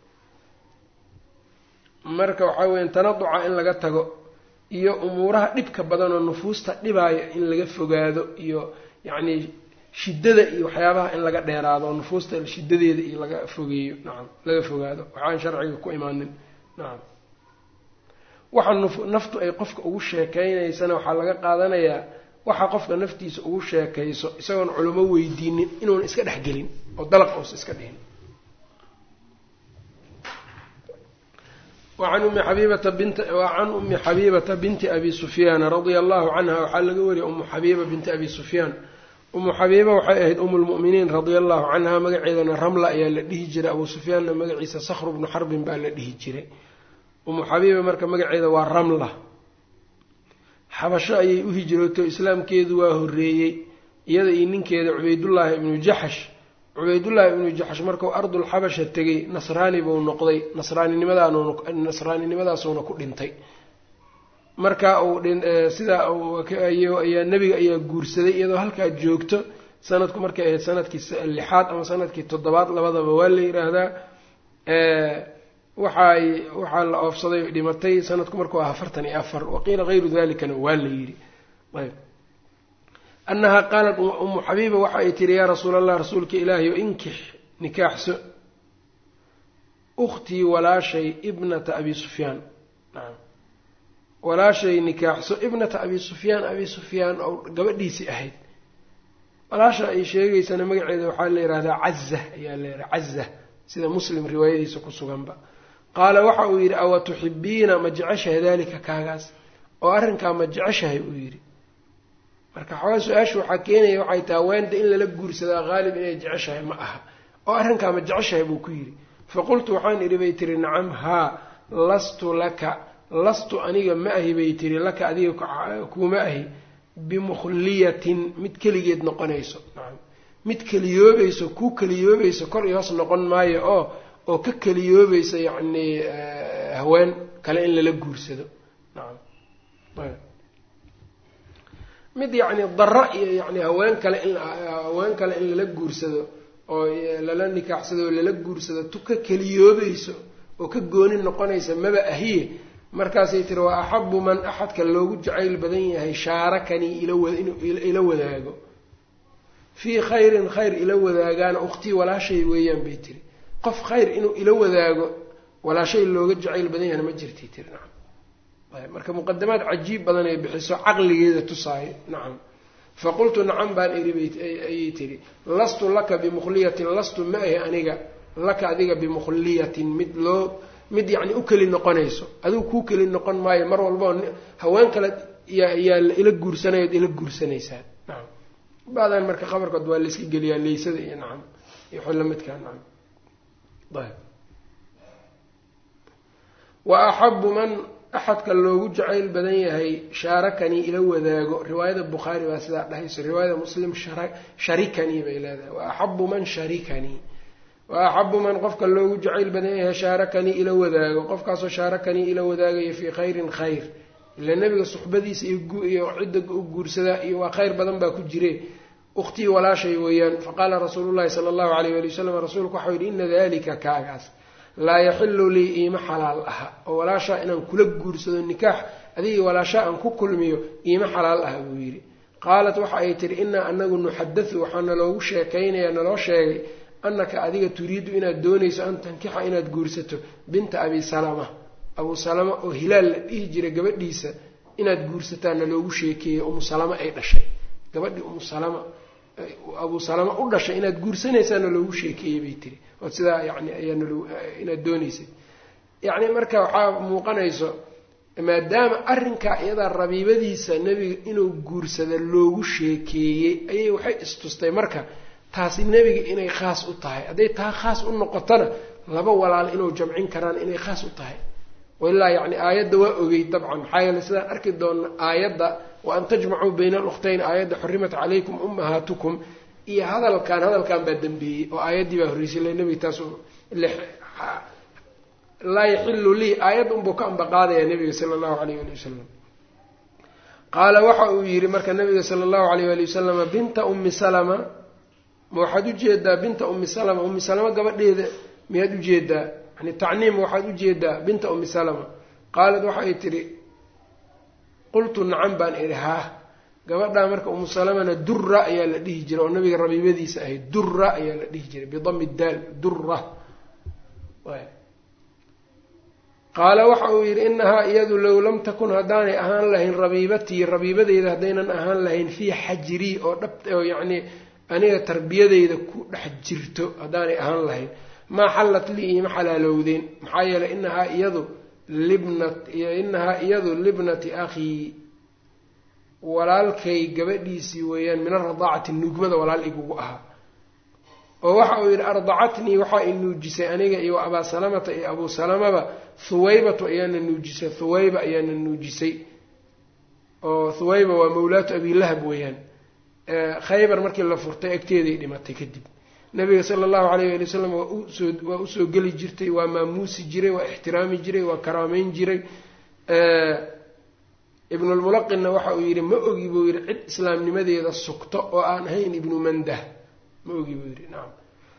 [SPEAKER 1] marka waxa weyn tanaduca in laga tago iyo umuuraha dhibka badan oo nufuusta dhibaya in laga fogaado iyo yaani shiddada iyo waxyaabaha in laga dheeraado nufuusta shiddadeeda iyo laga fogeeyo nacam laga fogaado waxaan sharciga ku imaanin nacam waxaan naftu ay qofka ugu sheekaynaysana waxa laga qaadanayaa waxa qofka naftiisa ugu sheekayso isagoon culimo weydiinin inuu iska dhaxgelin oo dalaq oo iska dhihin وعن أم حبيبة بنت أبي سفيان رضي الله عنها وحال قولي أم حبيبة بنت أبي سفيان أم حبيبة وحيد أم المؤمنين رضي الله عنها مقعدنا رملة يا لديه جري أبو سفيان مقعيسة صخر بن حرب بقى لديه جري أم حبيبة مركا مقعدة والرملة حبشة أي أهجرته إسلام كيدو وهريي يدا إنين كيدا عبيد الله بن جحش مركا أرض الحبشة تجي نصراني بو نقضي نصراني نمدا سونا كدنتي marka uu sida ayaa nabiga ayaa guursaday iyadoo halka joogto sanadku markay ahayd sanadkii 6 ama sanadkii 7 labadaba waa la yiraahdaa waxa la oofsaday dhimatay sanadku markuu 44 waqiila ghayru dhalika waa la yiri annahaa qaalat umu xabiiba waxa ay tiri yaa rasuula allah rasuulka ilaahi inkix nikaaxso ukhtii walaashay ibnata abi sufyaan nacam walaashay nikaaxso ibnata abi sufyaan oo gabadhiisii ahayd walaasha ay sheegaysana magaceeda waxaa la yidhahdaa caza ayaa la yidhaha caza sida muslim riwaayadiisa ku suganba qaala waxa uu yidhi awa tuxibiina ma jeceshahay daalika kaagaas oo arrinkaa ma jeceshahay uu yidhi marka xoogaa su-aashu waxaa keenaya waxay tahay haweenta in lala guursadaa haalib inay jeceshahay ma aha oo arrinkaa ma jeceshahay buu ku yidhi faqultu waxaan idhi bay tiri nacam haa lastu aniga ma ahi bay tiri laka adiga kuuma ahi bimukhliyatin mid keligeed noqonayso nacam mid keliyoobayso ku keliyoobayso kor iyo hoos noqon maayo oo ka keliyoobaysa yacni haween kale in lala guursado nacam mid yacni darra iyo yacni haween kale in lala guursado oo lala nikaaxsado oo lala guursado tu ka keliyoobayso oo ka gooni noqonaysa maba ahiye markaasay tiri waa axabu man axadka loogu jacayl badan yahay shaarakanii ila wadaago fii khayrin khayr ila wadaagaana ukhtii walaashay weeyaan bay tiri qof khayr inuu ila wadaago walaashay looga jacayl badan yahana ma jirtay tiri nacam marka muqadamaad cajiib badan ay bixiso caqligeeda tusaayo nacam faqultu nacam baan ayay tiri lastu laka bimukhliyatin lastu ma ahi aniga laka adiga bimukhliyatin mid yacni u keli noqonayso adigu kuu keli noqon maayo mar walbao haween kale yaa ila guursanayood ila guursanaysaa nacam bacdan marka qabarkood waa layska geliyaa leysada iyo nacam iyo xol lamidkaa nacam ayb wa axabu man axadka loogu jacayl badan yahay shaarakanii ila wadaago riwaayada bukhaari baa sidaa dhahayso riwaayada muslim sharikanii bay leedahay wa axabu man sharikanii wa axabu man qofka loogu jacayl badan yahay shaarakanii ila wadaago qofkaasoo shaarakanii ila wadaagaya fii khayrin khayr ila nebiga suxbadiisa iyo cidda u guursadaa iyo waa khayr badan baa ku jire ukhtii walaashay weeyaan faqaala rasuulu llahi sala allahu alayh wali wasalam rasuulku waxau yidhi ina dalika kaagaas laa yaxilu lii iima xalaal aha oo walaashaa inaan kula guursado nikaax adigii walaashaa aan ku kulmiyo iima xalaal aha buu yidhi qaalat waxa ay tihi inaa anagu nuxaddathu waxaa naloogu sheekaynaya naloo sheegay annaka adiga turiidu inaad doonayso an tankixa inaad guursato binta abi salama abuu salama oo hilaal la dhihi jiray gabadhiisa inaad guursataana loogu sheekeeyey umu salama ay dhashay gabadhii umu salama abuu salama u dhashay inaad guursanaysaana loogu sheekeeyey bay tiri oo sidaa yani inaad doonaysay yacni marka waxaa muuqanayso maadaama arrinkaa iyadaa rabiibadiisa nebiga inuu guursada loogu sheekeeyey ayay waxay istustay marka taasi nebiga inay khaas u tahay hadday taa khaas u noqotona laba walaal inuu jamcin karaan inay khaas u tahay wailaa yacni aayadda waa ogey dabcan maxaa yeele sidaan arki doona aayadda wa an tajmacuu bayna alukhtayn aayadda xurimat calaykum ummahaatukum iyo hadalkan baa dambeeyey oo aayaddii baa horreysay ila nebiga taas laa yaxilu lii aayadda unbuu ka ambaqaadaya nebiga sala allahu alayh ali wasalam qaala waxa uu yidhi marka nabiga sala allahu alayh ali wasalama binta ummi salama ma waxaad ujeedaa binta ummi salama gabadheeda miyaad ujeedaa yani tacniim waxaad ujeedaa binta ummi salama qaalad waxa ay tidhi qultu nacam baan idhi haa gabadhaa marka ummu salamana dura ayaa la dhihi jiray oo nabiga rabiibadiisa ahayd dura ayaa la dhihi jiray bidami daal dura qaala waxa uu yidhi inahaa iyadu low lam takun haddaanay ahaan lahayn rabiibatii rabiibadeyda haddaynan ahaan lahayn fii xajirii oo oo yacni aniga tarbiyadeyda ku dhex jirto haddaanay ahaan lahayn maa xallat lii iima xalaalowdeen maxaa yeelay inahaa iyadu libnati akhii walaalkay gabadhiisii weeyaan min aradaacati nuugmada walaal igugu ahaa oo waxa uu yidhi ardacatnii waxaa i nuujisay aniga iyo abaa salamata iyo abuu salamaba huwaybatu ayaana nuujisay huwayba ayaana nuujisay oo huwayba waa mawlaatu abilahab weeyaan khaybar markii la furtay agteeday dhimatay kadib nabiga sala allahu alayh ali wasalam waa usoo geli jirtay waa maamuusi jiray waa ixtiraami jiray waa karaameyn jiray ibnulmulaqinna waxa uu yidhi ma ogi buu yidhi cid islaamnimadeeda sugto oo aan ahayn ibnu mandah ma ogi buu yidhi nacam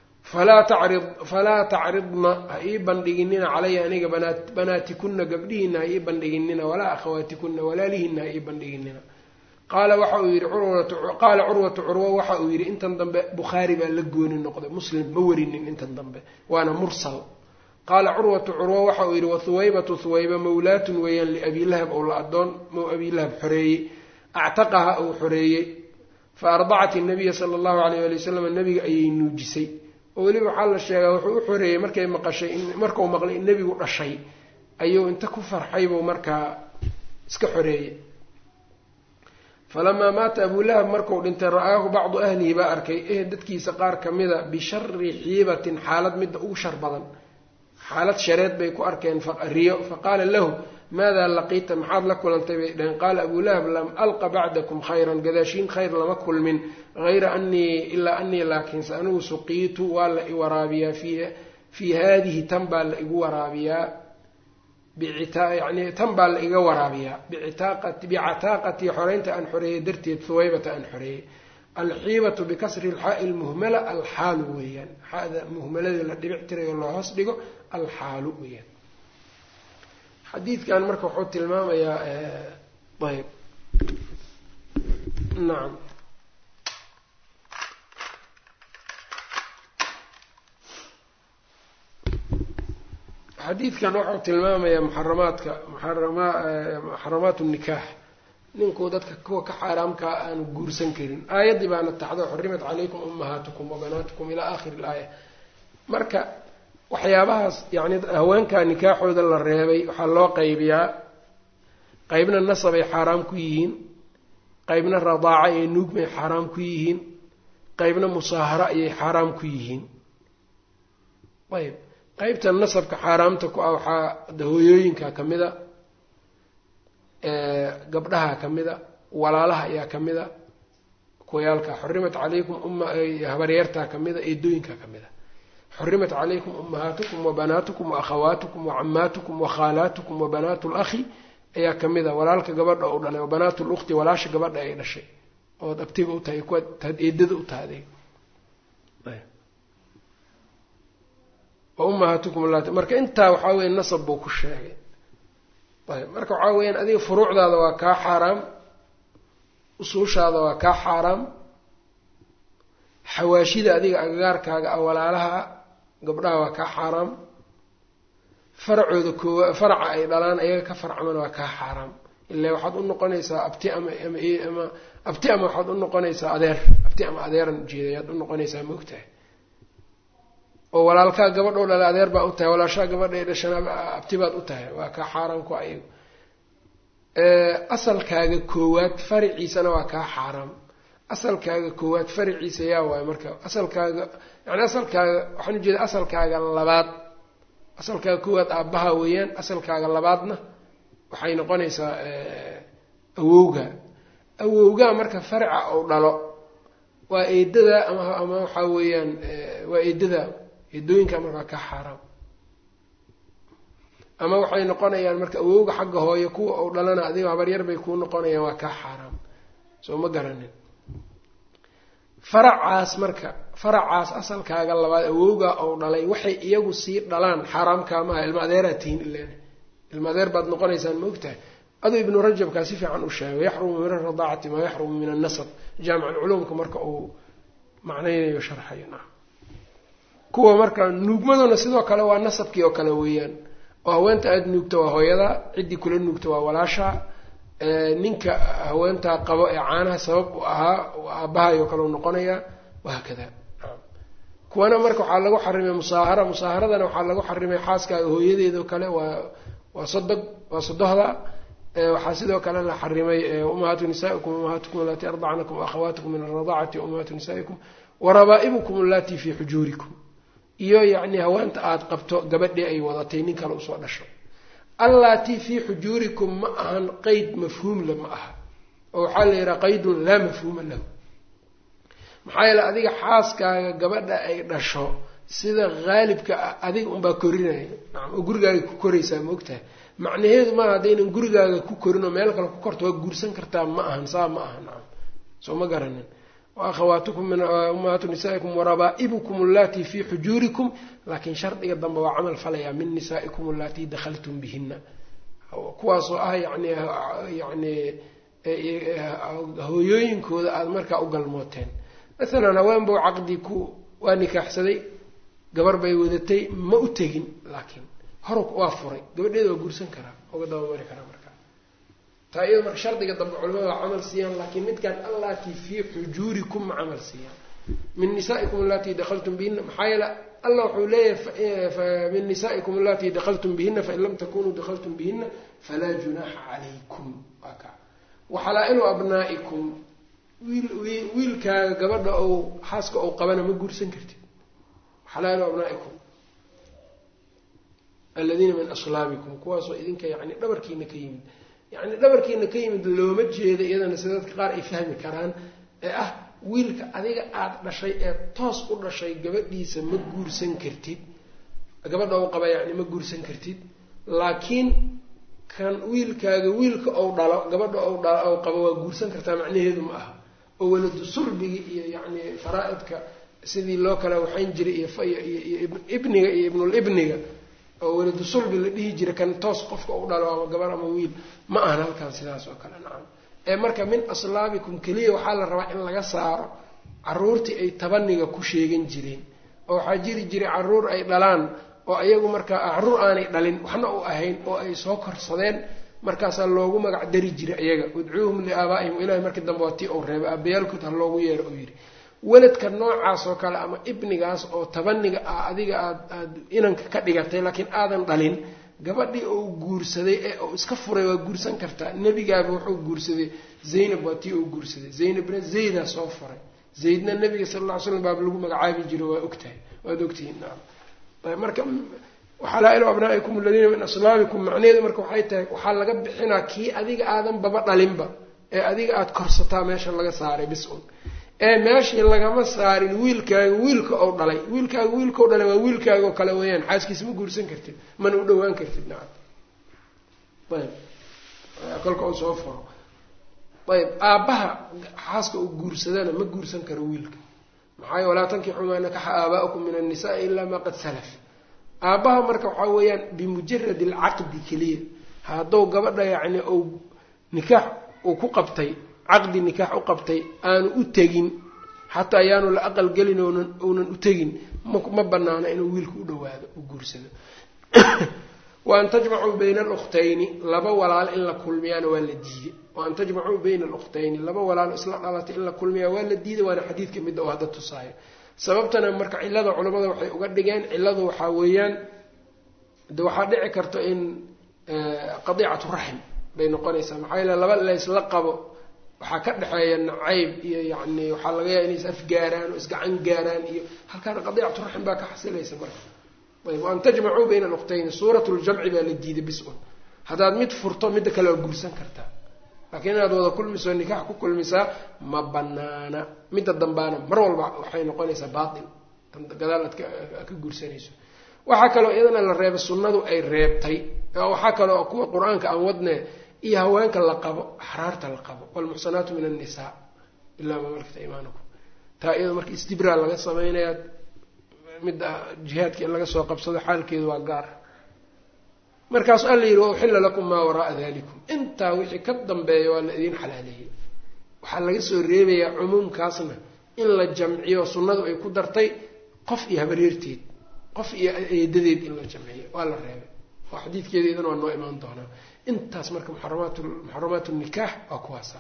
[SPEAKER 1] falaa tacridna ha ii bandhiginina calaya aniga banaatikunna gabdhihiina ha ii bandhiginina walaa akhawaatikuna walaalihiina ha ii bandhiginina qaala waxa uu yidhi qaala curwatu curwa waxa uu yidhi intan dambe bukhaari baa la gooni noqday muslim ma warinin intan dambe waana mursal qaala curwatu curwa waxa uu yidhi wathuwaybatu thuwayba mawlaatun weeyaan liabilahab ou la adoon abilahab xoreeyey actaqaha uu xoreeyey fa ardacat inabiya sala allahu alayh ali wasalam nabiga ayay nuujisay oo weliba waxaa la sheegaa wuxuu u xoreeyey markay maqashay markau maqlay in nebigu dhashay ayuu inta ku farxay buu markaa iska xoreeyey falamaa maata abulahab markuu dhintay ra-aahu bacdu ahlihi baa arkay dadkiisa qaar ka mida bishari xiibatin xaalad midda ugu shar badan xaalad shareed bay ku arkeen riyo faqaala lahu maadaa laqiita maxaad la kulantay bay dhaheen qaala abulahab lam alqa bacdakum khayran gadaashiin khayr lama kulmin hayra anii ilaa anii laakiinse anigu suqiitu waa la i waraabiyaa fii haadihi tan baa la igu waraabiyaa yani tan baa la iga waraabiyaa bicataaqatii xoreynta aan xoreeyey darteed huwaybata aan xoreeyey alxiibatu bikasri lxaai lmuhmala alxaalu weeyaan xada muhmaladii la dhibic tirayo loo hoos dhigo alxaalu weeyaan xadiidkan marka wuxuu tilmaamayaa ayb nacam xadiidkan wuxuu tilmaamayaa muxaramaat nikaax ninkuu dadka kuwa ka xaaraamkaa aanu guursan karin aayaddii baana taxdo xurimat calaykum ummahaatukum wabanaatukum ilaa aakhiri ilaaya marka waxyaabahaas yani haweenkaa nikaaxooda la reebay waxaa loo qaybiyaa qeybna nasabay xaaraam ku yihiin qeybna radaaca iyo nuugmay xaaraam ku yihiin qeybna musaaharo ayay xaaraam ku yihiin ayb qeybta nasabka xaaraamta ku ah waxaa hooyooyinka ka mida gabdhaha ka mida walaalaha ayaa ka mida kuwayaalka xurimat calaykum habaryeertaa ka mida eedooyinka ka mida xurimat calaykum ummahaatukum wabanaatukum waakhawaatukum wacamaatukum wakhaalaatukum wabanaatu lakhi ayaa ka mida walaalka gabadha u dhalay wabanaatu lukhti walaasha gabadha ay dhashay ood abtiga u tahay kuwa taad eedada u tahday waummahaatukum allati marka intaa waxaa weya nasab buu ku sheegay ayb marka waxaa weyaan adiga furuucdaada waa kaa xaaraam usuushaada waa kaa xaaraam xawaashida adiga agagaarkaaga ah walaalaha gabdhaha waa kaa xaaraam faracooda faraca ay dhalaan ayaga ka farcaman waa kaa xaaraam ilaa waxaad u noqonaysaa abti ama abti ama waxaad u noqonaysaa adeer abti ama adeeran ujeeda ayaad u noqonaysaa ma ogtahay oo walaalkaa gabadh oo dhale adeer baa u tahay walaashaa gabadha ee dhashana abti baad u tahay waa kaa xaaraam ku ayaga asalkaaga koowaad faraciisana waa kaa xaaraam asalkaaga koowaad faraciisa yaa waayo marka asalkaaga yani asalkaaga waxaan ujeeda asalkaaga labaad asalkaaga koowaad aabbaha weeyaan asalkaaga labaadna waxay noqonaysaa awowgaa marka faraca ou dhalo waa eedada ama waxaa weeyaan waa eedada eedooyinka markaa ka xaaraam ama waxay noqonayaan marka awowga xagga hooyo kuwa ou dhalana adiga habaryar bay kuu noqonayaan waa kaa xaaraam soo ma garanin faracaas asalkaaga labaad awowgaa ou dhalay waxay iyagu sii dhalaan xaaraamkaa maaha ilma adeeraad tihiin ilan ilma adeer baad noqonaysaan ma ogtahay aduu ibnu rajabkaa si fiican u sheegay yaxrumu min alradaacati maa yaxrumu min annasab jaamiculculuumka marka uu macnaynayo sharxayo na kuwa marka nuugmaduna sidoo kale waa nasabkii oo kale weeyaan oo haweenta aada nuugta waa hooyada ciddii kula nuugta waa walaasha ninka haweentaa qabo ee caanaha sabab u ahaa aabbahay oo kale u noqonayaa wahaakada kuwana marka waxaa lagu xarimay musaaharadana waxaa lagu xarimay xaaskaaga hooyadeedoo kale waa sodohda waxaa sidoo kale la xarimay ummahaatu nisaa'ikum ummahaatukum allati ardacnakum waakhawaatukum min alradaacati ummahaatu nisaa'ikum warabaa'ibukum allati fii xujuurikum iyo yacni haweenta aada qabto gabadhii ay wadatay nin kale usoo dhasho allatii fii xujuurikum ma ahan qeyd mafhuumle ma aha oo waxaa la yidhaha qaydun laa mafhuuma lahu maxaa yeele adiga xaaskaaga gabadha ay dhasho sida haalibka ah adiga unbaa korinaya nacam oo gurigaaga ku koraysaa ma ogtahay macnaheedu maaha haddaynan gurigaaga ku korin oo meel kale ku korto waa guursan kartaa ma ahan saa ma aha nacam soo ma garanin waakhawaatukum min ummahaatu nisaa'ikum warabaa'ibukum allatii fii xujuurikum laakiin shardiga dambe waa camal falayaa min nisaa'ikum allatii dakhaltum bihina kuwaasoo ah yani hooyooyinkooda aada markaa u galmooteen. masalan haween buu caqdi waa nikaaxsaday, gabar bay wadatay, ma u tegin, laakiin horug waa furay, gabadheeda waa guursan karaa, uga dabamari karaa markaa. taa iyado marka shardiga dambe culimada waa camal siiyaan, laakiin midkaan allatii fii xujuurikum ma camal siiyaan. min nisaa'ikum allatii dakhaltum bihina, maxaa yeele allah wuxuu leeyahay min nisaa'ikum allatii dakhaltum bihina fain lam takunuu dakhaltum bihina falaa junaaxa calaykum. waxalaa-ilu abnaa'ikum, wiilkaaga gabadha ou xaaska ou qabana ma guursan kartid. waxalaa-ilu abnaa'ikum aladiina min aslaabikum, kuwaasoo idinka yani dhabarkiina ka yimid. yani dhabarkiina ka yimid looma jeeda iyadana sida dadka qaar ay fahmi karaan, ee ah wiilka adiga aada dhashay ee toos u dhashay gabadhiisa ma guursan kartid, gabadha ou qaba yani ma guursan kartid. laakiin kan wiilkaaga wiilka ou dhalo gabadha ou qabo waa guursan kartaa, macnaheedu ma aha. oo waladu sulbigi iyo yani faraa-idka sidii loo kala waxayn jiray iyo ibniga iyo ibnulibniga oo waladu sulbi la dhihi jiray kan toos qofka u dhalo ama gabar ama wiil ma ahan halkaan sidaas oo kale. nacam. marka min aslaabikum keliya waxaa la rabaa in laga saaro caruurtii ay tabaniga ku sheegan jireen. oo waxaa jiri jiray caruur ay dhalaan oo iyagu markaa caruur aanay dhalin waxna u ahayn oo ay soo korsadeen, markaasaa loogu magac dari jiray iyaga, udcuuhum liaabaa'ihim. ilahay markii dambe waa tii uu reebay aabbayaalkood ha loogu yeero oo yidhi weladka noocaas oo kale ama ibnigaas oo tabaniga ah adiga aad inanka ka dhigatay laakiin aadan dhalin, gabadhii uu guursaday ee uu iska furay waa guursan kartaa. nebigaaba wuxuu guursaday zaynab, waa tii uu guursaday zaynabna zaydaa soo furay. zaydna nebiga sala alla ly slam baaba lagu magacaabi jiro, waa ogtahay, waad ogtihiin. naam. ayb marka waxalaa-ilu abnaa'ikum aladiina min aslaabikum macnaheedu marka waxay tahay waxaa laga bixinaa kii adiga aadan baba dhalinba ee adiga aada korsataa meesha laga saaray bis-un. meeshii lagama saarin wiilkaaga wiilka ou dhalay. wiilkaaga wiilka o dhalay waa wiilkaaga oo kale weeyaan, xaaskiisa ma guursan kartid, mana u dhawaan kartid. nacam. ayb kolka uu soo furo. ayb aabbaha xaaska uu guursadana ma guursan karo wiilka. maxaa y walaa tankixuu maa nakaxa aabaa'ukum min annisaai ilaa maa qad salaf. aabbaha marka waxaa weeyaan bimujarad alcaqdi keliya, haddou gabadha yacni ou nikaax uu ku qabtay, caqdi nikaax u qabtay, aanu u tegin, xataa ayaanu la aqal gelin uunan u tegin, ma banaana inuu wiilka u dhawaado u guursado. wa an tajmacuu bayna alukhtayni, laba walaal in la kulmiyaana waa la diiday. wa an tajmacuu bayna alukhtayni, laba walaal isla dhalatay in la kulmiyaa waa la diiday, waana xadiidka midda oo hadda tusaayo. sababtana marka cillada culamada waxay uga dhigeen, cilladu waxaa weeyaan de waxaa dhici karto in qadiicatu raxim bay noqonaysaa. maxaa yeele laba laysla qabo waxaa ka dhexeeya nacayb iyo yani waxaa laga yaaba inay is afgaaraan oo isgacan gaaraan iyo halkaana qadiicatu raxim baa ka xasilaysa marka. ayb waan tajmacuu bayna alukhtayni, suuratu ljamci baa la diiday bis-un. haddaad mid furto midda kale waa guursan kartaa, laakiin inaad wada kulmiso nikaax ku kulmisaa ma banaana. midda dambaana mar walba waxay noqonaysaa baatil, gadaal aad ka guursanayso. waxaa kaloo iyadana la reebay sunnadu ay reebtay, waxaa kaloo kuwa qur-aanka aan wadne iyo haweenka la qabo, axraarta la qabo, walmuxsanaatu min annisaa ilaa maa malakat aymanukum. taa iyado marka istibraa laga sameynaya, midda jihaadka in laga soo qabsado xaalkeedu waa gaar. markaasu alla yidhi wa uxilla lakum maa wara'a dalikum, intaa wixii ka dambeeya waa la idiin xalaaleeyey. waxaa laga soo reebayaa cumuumkaasna in la jamciyo sunnadu ay ku dartay qof iyo habareerteed, qof iyo eedadeed in la jamciyo waa la reebay. oo xadiidkeeda idan waa noo imaan doonaa. intaas marka muxaramaat nikaax waa kuwaasa.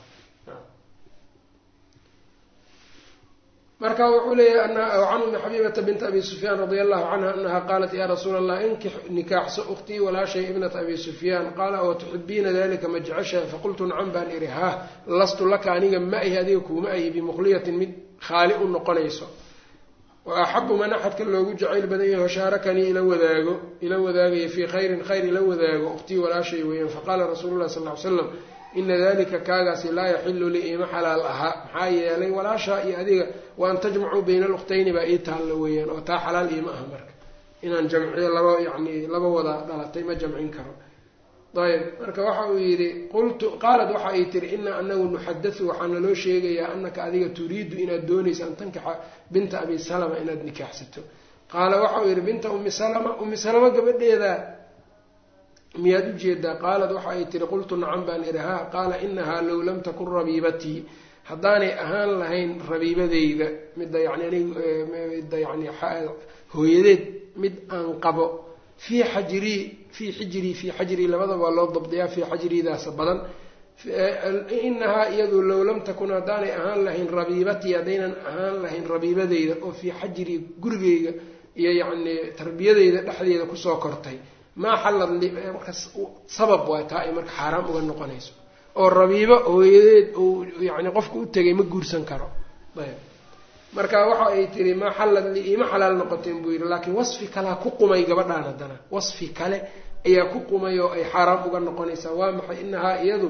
[SPEAKER 1] marka wuxuu leeyahay can ummi xabiibata binti abi sufyaan radia allahu canha anaha qaalat ya rasuula allah inkix nikaaxso ukhtii walaashay ibnata abi sufyaan. qaala wa tuxibiina dalika ma jeceshaha? faqultu nacam baan ihi haa. lastu laka aniga ma ahi adiga kuuma ahi bimukhliyatin mid khaali u noqonayso. wa axabu man axadka loogu jacayl badan yahay shaarakanii ila wadaagaya fii khayrin khayr ila wadaago ukhtii walaashay weeyaan. faqaala rasuulu llahi sal ly slam ina dalika kaagaasi laa yaxilu lii ima xalaal ahaa. maxaa yeelay walaashaa iyo adiga waan tajmacuu bayna alukhtayni baa ii taalla weeyaan, oo taa xalaal iima aha marka inaan jamciyo laba wada dhalatay ma jamcin karo. ayb marka waxa uu yidhi qaalad waxa ay tiri inaa anagu nuxadau waxaa naloo sheegayaa anaka adiga turiidu inaad doonaysa an tankixa binta abi salama inaad nikaaxsato. qaala waxa uu yidhi binta ummi salama gabadheeda miyaad ujeedaa qaalad waxa ay tiri qultu nacam baan idhi haa qaala inahaa low lam takun rabiibatii haddaanay ahaan lahayn rabiibadeyda midda yani midda yani hooyadeed mid aan qabo fii xajrii labadaba waa loo dabdiyaa fii xajriidaasa badan inahaa iyadu low lam takun haddaanay ahaan lahayn rabiibatii haddaynan ahaan lahayn rabiibadeyda oo fii xajrii gurigeyga iyo yacni tarbiyadeyda dhexdeeda kusoo kortay maa xallad li marka sabab waay taa ay marka xaaraam uga noqonayso oo rabiibo hooyadeed uu yani qofka u tegay ma guursan karo ayb marka waxa ay tiri maa xallad li ima xalaal noqoteen buu yidhi laakiin wasfi kalea ku qumay gabadhaan haddana wasfi kale ayaa ku qumay oo ay xaaraam uga noqonaysaa waa maxay inahaa iyadu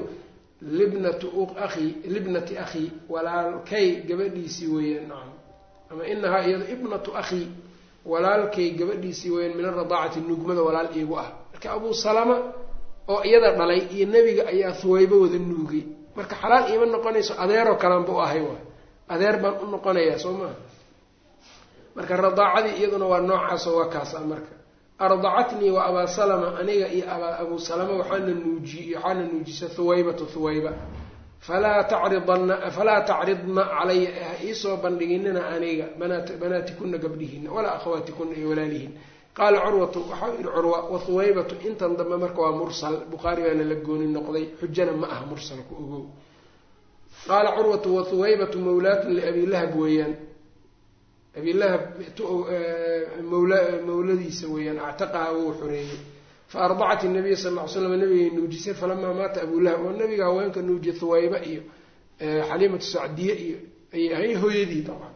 [SPEAKER 1] libnati akhii walaalkay gabadhiisii weeyaan nacam ama inahaa iyadu ibnatu akhii walaalkay gabadhiisii weeyaan min aradaacati nuugmada walaal iigu ah marka abuu salama oo iyada dhalay iyo nebiga ayaa huwaybo wada nuugay marka xalaal iima noqonayso adeeroo kaleanba u ahay waay adeer baan u noqonayaa soo maha marka radaacadii iyaduna waa noocaasoo waa kaasa marka ardacatnii wa abaa salama aniga iyo abuu salama waxaana nuujisa huwayba falaa tacridna calaya ha iisoo bandhiginina aniga banaatikuna gabdhihiina walaa akhawaatikuna iyo walaalihiin qaala curwatu waxaa yihi curwa wahuwaybatu intan dambe marka waa mursal bukhaari baana la gooni noqday xujana ma aha mursalku ogow qaala curwatu wahuwaybatu mawlaatun liabilahab weeyaan abilahab mawladiisa weeyaan actaqaha wuu xoreeyey fa ardacat inabiya sal ll ly slam nabigay nuujisay falamaa maata abulahab oo nabiga haweenka nuujiya huwayba iyo xaliimatu sacdiye iyo ayay ahay hooyadii dabcan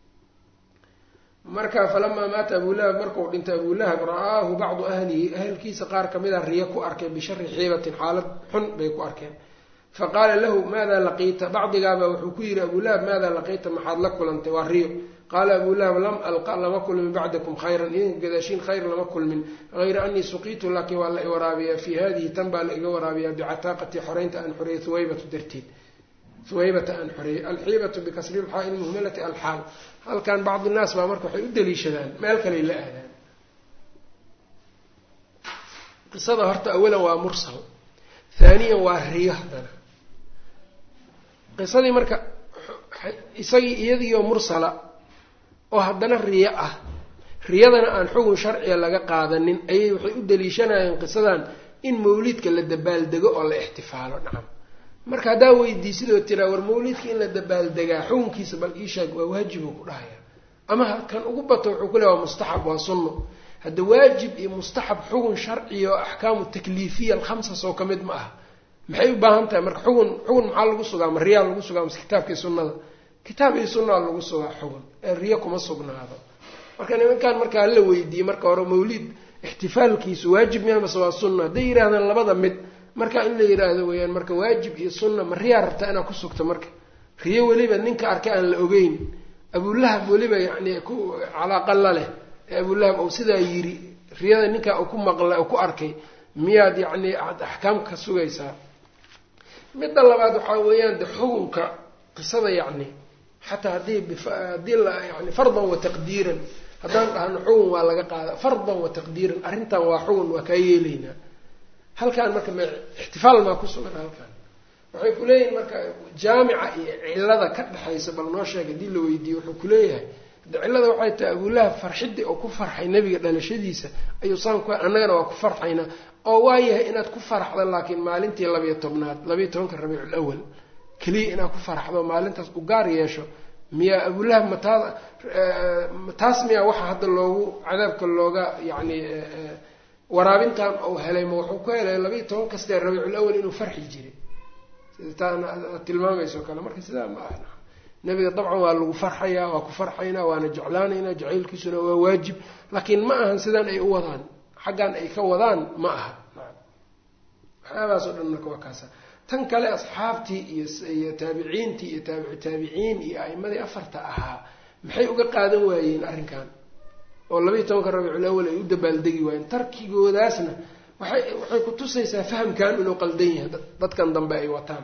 [SPEAKER 1] marka falamaa maata abulahab markuu dhintay abulahab ra-aahu bacdu ahlihi ahelkiisa qaar kamid a riyo ku arkay bishari xiibatin xaalad xun bay ku arkeen faqaala lahu maadaa laqiita bacdigaaba wuxuu ku yihi abulahab maadaa laqiita maxaad la kulantay waa riyo qaala abulahab lam alqa lama kulmin bacdakum khayran idinka gadaashiin khayr lama kulmin hayra anii suqiitu laakiin waa la i waraabiyaa fii hadihi tan baa la iga waraabiyaa bicataaqati xoreynta aan xoreeyey huwaybatu darteed huwaybata aan xoreeyey alxiibatu bikasri lxaa muhmalati alxaal halkan bacdu naas baa marka waxay u daliishadaan meel kaley la aadaan qisada horta awalan waa mursal haaniyan waa riyo haddana qisadii marka isagii iyadiioo mursala oo haddana riyo ah riyadana aan xugun sharciga laga qaadanin ayay waxay u daliishanayeen qisadan in mawlidka la dabaaldego oo la ixtifaalo nacam marka haddaa weydiisidoo tiraa war mawlidka in la dabaaldegaa xukunkiisa bal iishaag waa waajibuu ku dhahaya ama kan ugu bato wuxuu ku leeya waa mustaxab waa sunno hadda waajib iyo mustaxab xugun sharciya oo axkaamu takliifiya alkhamsa soo ka mid ma aha maxay u baahan tahay marka xugun maxaa lagu sugaa ma riyaa lagu sugaa mase kitaabkii sunnada kitaab iyo sunnaa lagu sugaa xugun ee riyo kuma sugnaado marka nimankan markaa la weydiiyey marka hore mawlid ixtifaalkiisu waajib miya mase waa sunna hadday yidhahdaan labada mid marka in la yidhaahdo weeyaan marka waajib iyo sunna ma riyaa rabtaa inaad ku sugto marka riyo weliba ninka arkay aan la ogeyn abulahab weliba yacni ku calaaqa la leh ee abulahab ou sidaa yiri riyada ninkaa uu ku maqla ku arkay miyaad yacni axkaam ka sugaysaa midda labaad waxaa weeyaan de xukunka qisada yacni xataa haddii la yani fardan wa taqdiiran haddaan dhahno xugun waa laga qaada fardan wa taqdiiran arrintan waa xugun waa kaa yeelaynaa halkaan marka ixtifaal maa ku sugan halkaan waxay ku leeyihin marka jaamica iyo cilada ka dhexaysa bal noo sheeg haddii la weydiiye wuxuu kuleeyahay de cillada waxay tahay abulahab farxidii oo ku farxay nabiga dhalashadiisa ayuu saan ku annagana waa ku farxaynaa oo waayahay inaad ku faraxda laakiin maalintii 12 rabiicul awal keliya inaad ku faraxdo maalintaas u gaar yeesho miyaa abulahab taas miyaa waxa hadda loogu cadaabka looga yacni waraabintan ou helay ma wuxuu ku helay 12 kastee rabiicul awal inuu farxi jiray sida taan aad tilmaamayso kale marka sidaa ma ahna nabiga dabcan waa lagu farxayaa waa ku farxaynaa waana jeclaanaynaa jacaylkiisuna waa waajib laakiin ma ahan sidaan ay u wadaan xaggan ay ka wadaan ma aha waxyaabahaas oo dhan marka waa kaasa tan kale asxaabtii iyo taabiciintii iyo taabiciin iyo a'imadii afarta ahaa maxay uga qaadan waayeen arrinkan oo 12 rabiicul awal ay u dabaaldegi waayeen tarkigoodaasna waxay ku tusaysaa fahamkan inuu qaldan yahay dadkan dambe ay wataan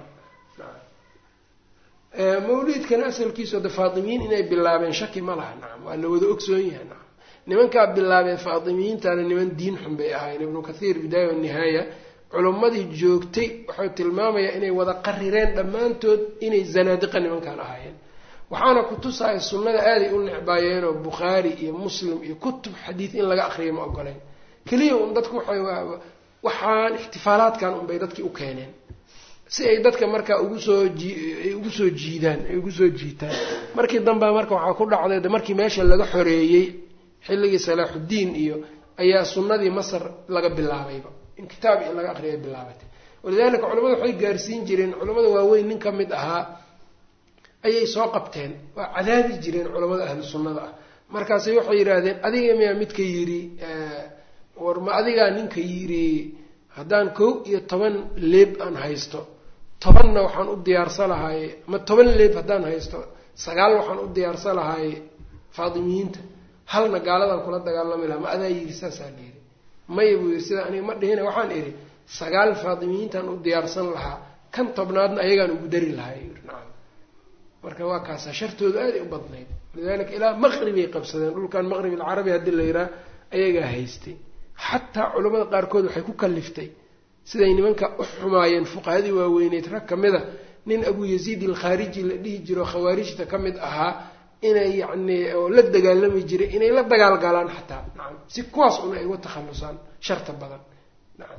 [SPEAKER 1] mawlidkana asalkiisu da faatimiin inay bilaabeen shaki ma laha nacam waa la wada ogsoon yahay nacam nimankaa bilaabeen faatimiyiintana niman diin xun bay ahaayeen. ibnu kathiir bidaaya wanihaaya culimmadii joogtay waxay tilmaamayaa inay wada qarireen dhammaantood inay zanaadiqa nimankaan ahaayeen. waxaana ku tusaya sunnada aaday u necbaayeenoo bukhaari iyo muslim iyo kutub xadiid in laga akriyo ma ogoleyn. keliya un dadku waxaan ixtifaalaadkan unbay dadkii u keeneen si ay dadka markaa ugu soo jiitaan. markii dambe marka waxaa ku dhacday markii meesha laga xoreeyey xilligii salaaxuddiin iyo ayaa sunnadii masar laga bilaabayba in kitaab iyo laga aqriyay bilaabatay. walidaalika culamadu waxay gaarsiin jireen, culamada waaweyn nin ka mid ahaa ayay soo qabteen, waa cadaabi jireen culamada ahlu sunnada ah. markaasay waxay yidhaahdeen adiga miyaa midka yidhi war ma adigaa ninka yidhi haddaan 11 leeb aan haysto 10na waxaan u diyaarsan lahay, ma 10 leeb haddaan haysto 9 waxaan u diyaarsan lahay faatimiyiinta, halna gaaladan kula dagaalami lahaa, ma adaa yidhi saasaa la yidhi. maya buu yidhi sida aniga ma dhihina waxaan idhi 9 faatimiyiintaan u diyaarsan lahaa, kan 10aadna ayagaan ugu dari lahay yidhi. nacam marka waa kaasa shartoodu aaday u badnayd. lidaalika ilaa maqribay qabsadeen, dhulkan maqrib alcarabi haddii la yidhaha ayagaa haystay. xataa culamada qaarkood waxay ku kaliftay siday nimanka u xumaayeen fuqahadii waaweyneyd rag ka mid a nin abu yaziid alkhaariji la dhihi jiro khawaarijta ka mid ahaa inay yacni oo la dagaalami jiray inay la dagaalgalaan xataa. nacam si kuwaas una ay uga takhallusaan sharta badan. nacam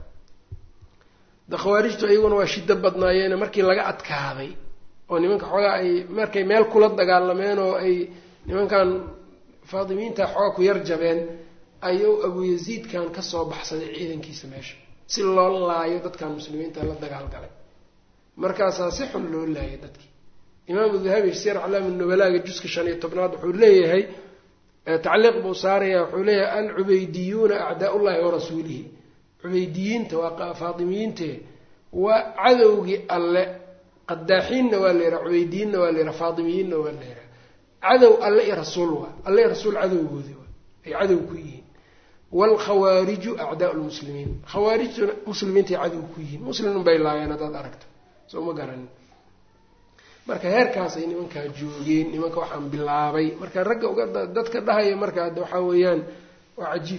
[SPEAKER 1] da khawaarijtu iyaguna waa shiddo badnaayeene markii laga adkaaday oo nimanka xoogaa ay markay meel kula dagaalameen oo ay nimankan faatimiyiinta xoogaa ku yar jabeen ayuu abu yaziidkan ka soo baxsaday ciidankiisa meesha si loo laayo dadkan muslimiinta la dagaalgalay. markaasaa si xun loo laayay dadkii. imaamu dahabi siyar aclaam nubalaaga juska 15 wuxuu leeyahay tacliiq buu saaraya, wuxuu leeyahay alcubaydiyuuna acdaaullahi wa rasuulihi. cubaydiyiinta waa faatimiyiinte waa cadowgii alle. qadaaxiinna waa la yidhaha, cubaydiyiinna waa la yidhaha, faatimiyiinna waa la yidhaha. cadow alle iyo rasuul waa alle iyo rasuul cadowgoodi waa ay cadow ku yihiin. waalkhawaariju acdaau lmuslimiin, khawaarijtuna muslimiintay cadow ku yihiin. muslimin bay laayeen haddaad aragto soo ma garanin. marka heerkaasay nimankaa joogeen. nimanka waxaan bilaabay marka ragga uga dadka dhahaya marka hadda waxaa weeyaan waa cajiib.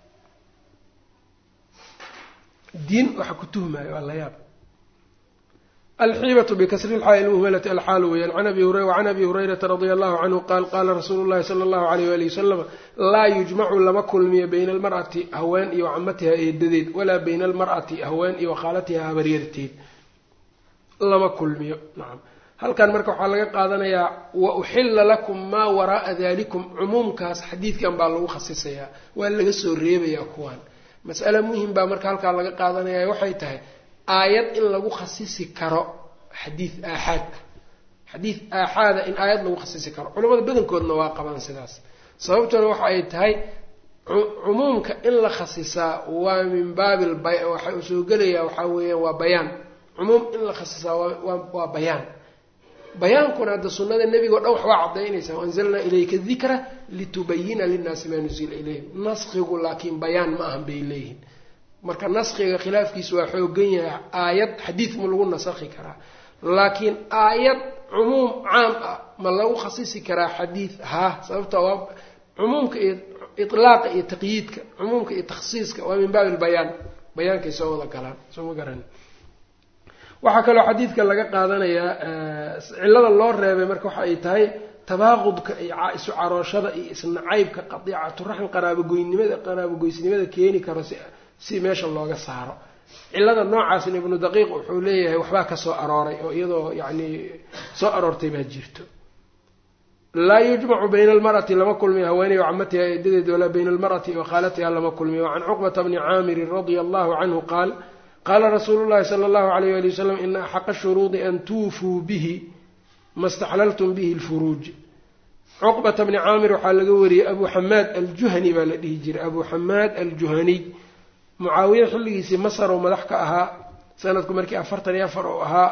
[SPEAKER 1] diin waxa ku tuhmaayo waa la yaab. alxiibatu bikasri lxaa'i lmuhmalati alxaalu weyaan. can abi hurayrata radia allahu canhu qaal qaala rasuulu llahi sala allahu alayh waali wasalam laa yujmacu lama kulmiyo bayna almar'ati haween iyo camatiha eedadeed walaa bayna almar'ati haween iyo khaalatiha habaryarteed lama kulmiyo. nacam halkan marka waxaa laga qaadanayaa wa uxilla lakum maa waraa'a dalikum. cumuumkaas xadiidkan baa lagu khasisayaa, waa laga soo reebayaa kuwan. mas'ale muhim baa marka halkaa laga qaadanaya waxay tahay aayad in lagu khasisi karo xadiid aaxaad ah. xadiid aaxaada in aayad lagu khasisi karo culamada badankoodna waa qabaan sidaas. sababtuna waxa ay tahay cumuumka in la khasisaa waa min baabil waxa uu soo gelayaa waxaa weeyaan waa bayaan. cumuum in la khasisaa waa bayaan. bayaankuna hadda sunnada nebiga o dhan wax waa caddaynaysaa. waanzalnaa ilayka dikra litubayina linnaasi maa nuzila ilayhim. naskigu laakiin bayaan ma ahan bay leeyihin. marka naskiga khilaafkiisu waa xoogan yahay. aayad xadiid ma lagu nasakhi karaa, laakiin aayad cumuum caam ah ma lagu khasisi karaa xadiid? haa, sababta waa cumuumka iyo itlaaqa iyo taqyiidka, cumuumka iyo takhsiiska waa min baabi lbayaan. bayaankay soo wada galaan soo ma garan. waxaa kaloo xadiidka laga qaadanayaa cillada loo reebay marka waxa ay tahay tabaaqudka iyo isu carooshada iyo isnacaybka qadiicatu raxm qaraabogoysnimada keeni karo si meesha looga saaro. cillada noocaasna ibnu daqiiq wuxuu leeyahay waxbaa ka soo arooray oo iyadoo yacni soo aroortay baa jirto. laa yujmacu bayna almar'ati lama kulmiyo haweeney wa camatiha eedadeed walaa bayna almar'ati wa khaalatiha lama kulmiyo. can cuqbata bni caamirin radia allahu canhu qaal qaala rasuulu llahi sala allahu alayh ali wasalam ina axaqa shuruudi an tuufuu bihi ma staxlaltum bihi lfuruuj. cuqbata bni caamir waxaa laga wariyey abu xamaad aljuhani baa la dhihi jiray. abu xamaad aljuhaniy mucaawiye xilligiisii masar oo madax ka ahaa sanadku markii 44 oo ahaa.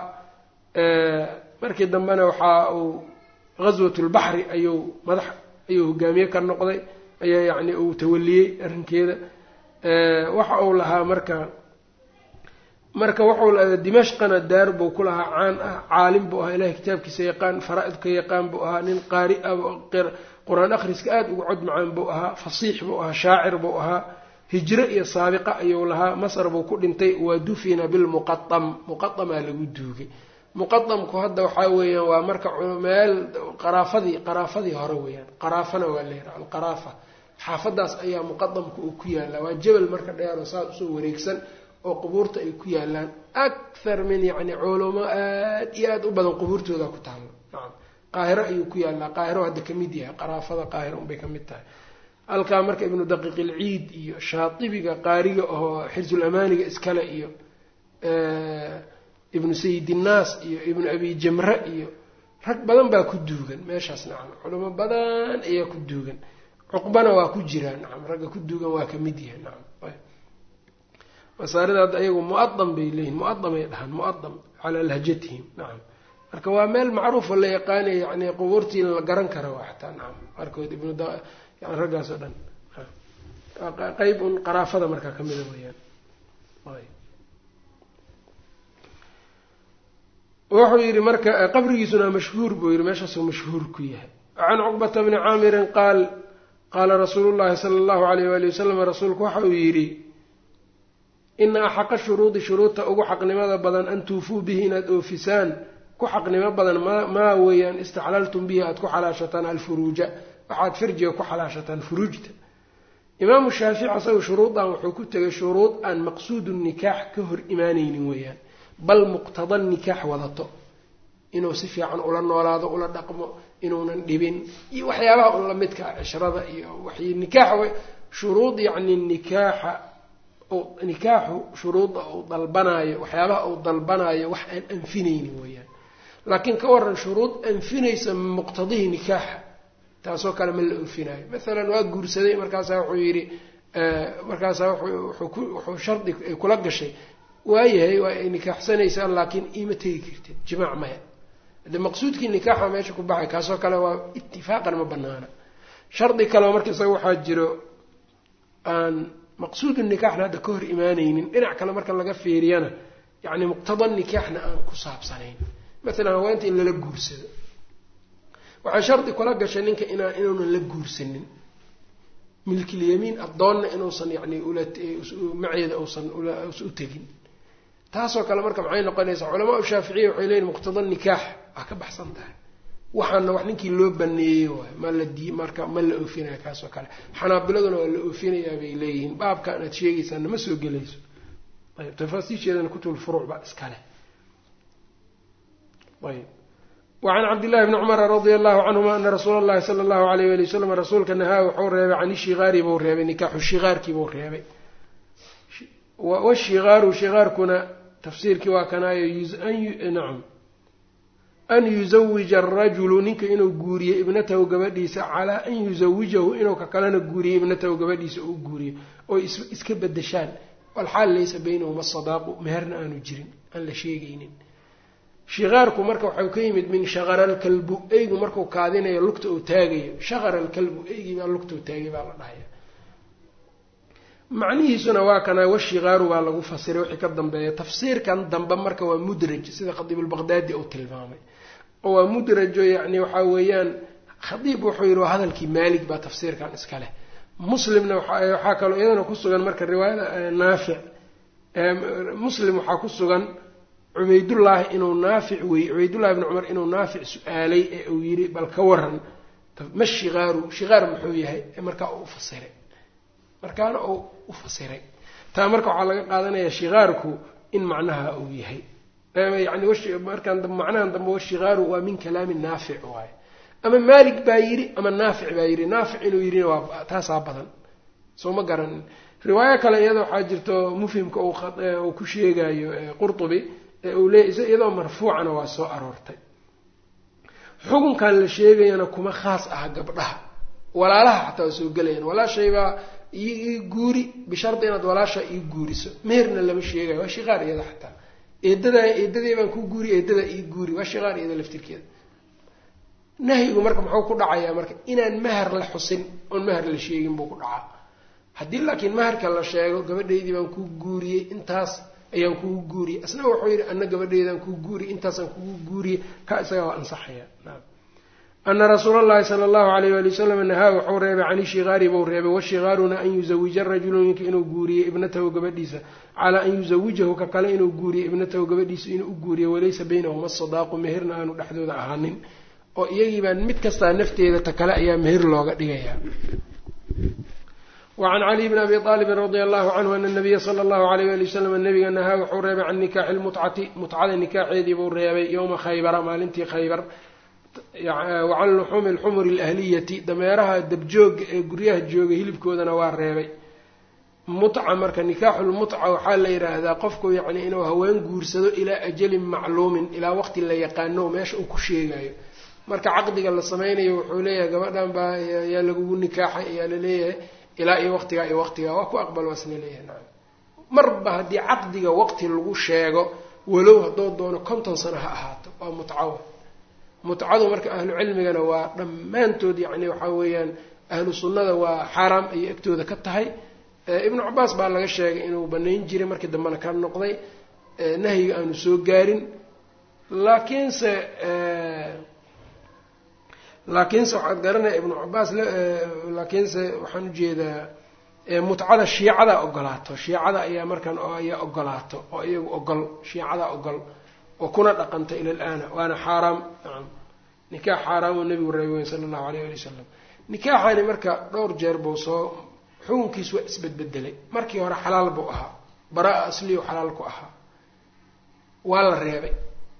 [SPEAKER 1] markii dambena waxa uu ghaswatulbaxri ayuu hogaamiye ka noqday, ayaa yacni uu tawaliyey arrinkeeda. waxa uu lahaa marka wuxuu lahaa dimashqana daar buu ku lahaa caan ah. caalim buu ahaa, ilahay kitaabkiisa yaqaan, faraa'idka yaqaan buu ahaa, nin qaari ah quraan akhriska aada ugu cod macaan buu ahaa, fasiix buu ahaa, shaacir buu ahaa, hijro iyo saabiqa ayuu lahaa. Masar buu ku dhintay. waa dufina bilmuqatam, muqadamaa lagu duugay. muqadamku hadda waxaa weeyaan waa marka meel qaraafadii hore weeyaan, qaraafana waa la yidhaha alqaraafa. xaafadaas ayaa muqadamka uu ku yaallaa. waa jabal marka dheero saas usoo wareegsan oo qubuurta ay ku yaalaan. akthar min yacni culumo aad iyo aada u badan qubuurtooda ku taalo. nacam qaahiro ayuu ku yaallaa. qaahiro hadda ka mid yahay, qaraafada qaahiro unbay ka mid tahay. halkaa marka ibnu daqiiq ilciid iyo shaatibiga qaariga oo xirsulamaaniga iskale iyo ibnu sayidinnaas iyo ibnu abi jamre iyo rag badan baa ku duugan meeshaas. nacam culamo badan ayaa ku duugan. cuqbana waa ku jiraa. nacam ragga ku duugan waa ka mid yahay. nacam masaaridaad ayagu mu'adam bay leeyihin, mu'adamay dhahaan, mu'adam calaa lahjatihim. nacam marka waa meel macruufoo la yaqaanay, yani qubuurtii la garan kara waa xataa. nacam qaarkood yani raggaas oo dhan qayb un qaraafada markaa ka mida weeyaan. wuxuu yidhi marka qabrigiisuna mashhuur buu yidhi, meeshaasuu mashhuur ku yahay. can cuqbata bni caamirin qaala rasuulu llahi sala allahu alayh waali wasalam, rasuulku waxa uu yidhi ina axaqa shuruudi shuruudta ugu xaqnimada badan an tuufuu bihi inaad oofisaan, ku xaqnimo badan maa weeyaan istaxlaltum bihi aada ku xalaashataan alfuruuja, waxaad farjiga ku xalaashataan furuujta. imaamu shaafici asagu shuruudan wuxuu ku tegay shuruud aan maqsuudu nikaax ka hor imaanaynin weeyaan, bal muqtada nikaax wadato, inuu si fiican ula noolaado, ula dhaqmo, inuunan dhibin iyo waxyaabaha un la midka cishrada iyo waxay nikaax shuruud yacni nikaaxu shuruudda uu dalbanaayo, waxyaabaha uu dalbanaayo wax aan anfinaynin weeyaan. laakiin ka waran shuruud anfinaysa muqtadihi nikaaxa, taasoo kale ma la anfinaayo. maalan waa guursaday, markaasaa wuxuu yidhi wuxuu shardi ay kula gashay, waayahay waa ay nikaaxsanaysaa laakiin iima tegi kartid jimaac maya. de maqsuudkii nikaaxa meesha ku baxay, kaasoo kale waa itifaaqan ma banaana. shardi kaleo marka isaga waxaa jiro aan maqsuudu nikaaxna hadda ka hor imaanaynin, dhinac kale marka laga fiiriyana yacni muqtada nikaaxna aan ku saabsanayn. maalan haweenta in lala guursado, waxaa shardi kula gashay ninka inuunan la guursanin, milkilyamiin addoonna inuusan yani maceeda uusan u tegin. taasoo kale marka maxay noqonaysaa, culamaa shaaficiya waxay leeyihin muqtada nikaax waa ka baxsan tahay, waxaana wax ninkii loo baneeyey waay, marka ma la oofinaya kaasoo kale. xanaabiladuna waa la oofinayaa bay leeyihiin. baabka aad sheegaysaana ma soo gelayso. ayb tafaasiisheedana kutubul furuuc baa iskale. ayb wacan cabdillahi bni cumara radia allahu canhuma ana rasuula allahi sala allahu alayh wali wasalam, rasuulka nahaa wuxuu reebay can ishikaari buu reebay, nikaaxu shikaarkii buu reebay. washikaaru shikaarkuna tafsiirkii waa kanaayo nacam an yuzawija arajulu ninka inuu guuriyo ibnatahu gabadhiisa calaa an yuzawijahu inuu ka kalena guuriyo ibnatahu gabadhiisa uu guuriyo oo iska bedeshaan, walxaal laysa baynahuma sadaaqu, meherna aanu jirin, aan la sheegaynin. shikaarku marka waxau ka yimid min shaqara alkalbu, eygu markuu kaadinayo lugta uu taagayo, shaqara alkalbu eygii baa lugta uu taagay baa la dhahaya. macnihiisuna waa kana washikaaru baa lagu fasiray wixii ka dambeeya. tafsiirkan dambe marka waa mudraj, sida khadiibulbaqdaadi uu tilmaamay, oo waa mudrajo yacni waxaa weeyaan khadiib wuxuu yidhi waa hadalkii maalig baa tafsiirkan iska leh. muslimna waxaa kaloo iyadana ku sugan marka riwaayada naafic, muslim waxaa ku sugan cubaydullaahi inuu naafic cubaydullahi bni cumar inuu naafic su-aalay ee uu yidhi bal ka waran ma shikaaru, shikaar muxuu yahay, markaa uu fasiray, markaana uu u fasiray. taa marka waxaa laga qaadanayaa shikaarku in macnaha uu yahay yani markaan macnahan dambe washikaaru waa min kalaami naafic waaye, ama maalig baa yidhi ama naafic baa yidhi. naafic inuu yidhina waa taasaa badan, soo ma garanin. riwaayo kale iyada waxaa jirto mufhimka uu ku sheegayo qurtubi ee uu leeya iyadoo marfuucana waa soo aroortay. xukunkan la sheegayana kuma khaas aha gabdhaha, walaalaha xataa waa soo gelayaan. walaashaybaa ii guuri bishardi inaad walaasha ii guuriso, meherna lama sheegayo, waa shikaar iyada xataa. eedadii baan ku guuri, eedada ii guuri, waa shikaar iyada laftirkeeda. nahyigu marka muxuu ku dhacayaa marka inaan meher la xusin oon meher la sheegin buu ku dhacaa. haddii laakiin meherka la sheego, gabadhaydii baan kuu guuriyey, intaas ayaan kugu guuriyey, asna wuxuu yidhi ana gabadhaydaan kuu guuriyey, intaasaan kugu guuriyey, kaa isaga waa ansaxaya. naam ana rasuula allahi sala allahu alayh wali wasalam nahaa wuxuu reebay can ishigaari buu reebay washigaaruna an yuzawija rajulu ninka inuu guuriyo ibnatahu gabadhiisa calaa an yuzawijahu ka kale inuu guuriyo ibnatahu gabadhiisa inuu u guuriyo walaysa baynahuma sadaaqu meherna aanu dhexdooda ahaanin oo iyagii baan mid kastaa nafteeda ta kale ayaa meher looga dhigayaa. wacan cali bni abi aalibin radia allahu canhu ana nabiya sala allahu alayh ali wasalam nabiga nahaa wuxuu reebay can nikaaxi lmutcati mutcada nikaaxeedii buu reebay yowma khaybara maalintii khaybar. wacan luxuumi alxumuri alahliyati dameeraha dabjooga ee guryaha jooga hilibkoodana waa reebay. mutca marka nikaaxulmutca waxaa la yidhaahdaa qofku yacni inuu haween guursado ilaa ajalin macluumin ilaa waqti la yaqaano meesha uu ku sheegayo. marka caqdiga la sameynayo wuxuu leeyahay gabadhan baa yaa lagugu nikaaxay ayaa laleeyahay ilaa iyo waqtigaa iyo waqtigaa waa ku aqbal waasna leeyahay. nacam marba haddii caqdiga waqti lagu sheego walow hadduu doono 50 sano ha ahaato waa mutcawa. mutcadu marka ahlu cilmigana waa dhammaantood yacni waxaa weeyaan ahlu sunnada waa xaaraam ayay agtooda ka tahay. ibnu cabaas baa laga sheegay inuu banayn jiray markii dambena ka noqday nahyiga aanu soo gaarin. laakiinse waxaad garanaya ibnu cabaas laakiinse waxaan ujeedaa mutcada shiicada ogolaato shiicada ayaa markan ayaa ogolaato oo iyagu ogol shiicada ogol oo kuna dhaqanta ila alaana waana xaaraam. nikaax xaaraam oo nabigu reebay sala allahu alayh ali wasalam. nikaaxani marka dhowr jeer buu soo xukunkiisu waa isbedbedelay. markii hore xalaal buu ahaa baraa asliyo xalaal ku ahaa waa la reebay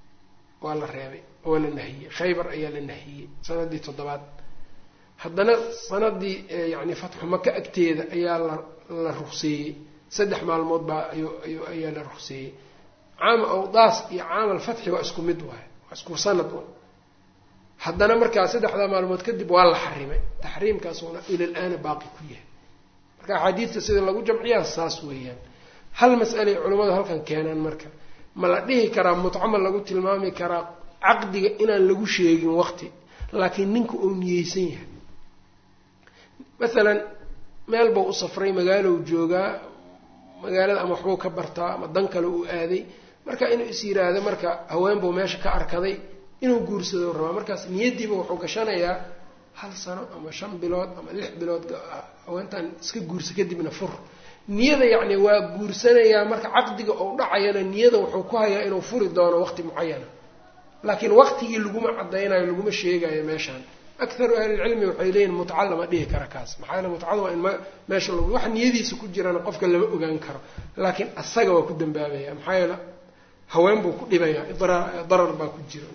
[SPEAKER 1] oo la nahiyey. khaybar ayaa la nahiyey sanadii 7. haddana sanadii yani fatxu maka agteeda ayaa la ruqseeyey 3 maalmood baa ayaa la ruqseeyey. caam awdaas iyo caam alfatxi waa isku mid waay waa isku sanad un. haddana markaa 3 maalmood kadib waa la xarimay. taxriimkaasuna ila alaana baaqi ku yahay. marka axaadiidta sida lagu jamciyaa saas weeyaan. hal mas'alay culimmadu halkan keenaan marka ma la dhihi karaa mutco ma lagu tilmaami karaa caqdiga inaan lagu sheegin waqti laakiin ninka uu niyeysan yahay. masalan meel buu u safray magaalow joogaa magaalada ama waxbuu ka bartaa ama dan kale uu aaday marka inuu is yiraahdo marka haween buu meesha ka arkaday inuu guursado rabaa markaas niyadiiba wuxuu gashanayaa 1 sano ama 5 bilood ama 6 bilood haweentan iska guursa kadibna fur. niyada yacni waa guursanayaa marka caqdiga uu dhacayana niyada wuxuu ku hayaa inuu furi doono waqti mucayana laakiin waqtigii laguma cadaynayo laguma sheegayo meeshaan. akharu ahlilcilmi waxay leeyihin mutca lama dhihi kara kaas maxaa yeele mutcada waa in meesha lagu wax niyadiisa ku jirana qofka lama ogaan karo laakiin asaga waa ku dambaabaya maxaa yeele haween buu ku dhibayaa darar baa ku jira.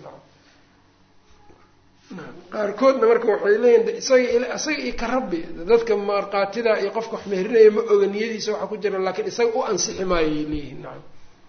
[SPEAKER 1] qaarkoodna marka waxay leeyihin isaga iyo ka rabbi dadka marqaatida iyo qofka wax meherinaya ma oga niyadiisa waxa ku jira laakiin isaga u ansixi maayay leeyihin. nacam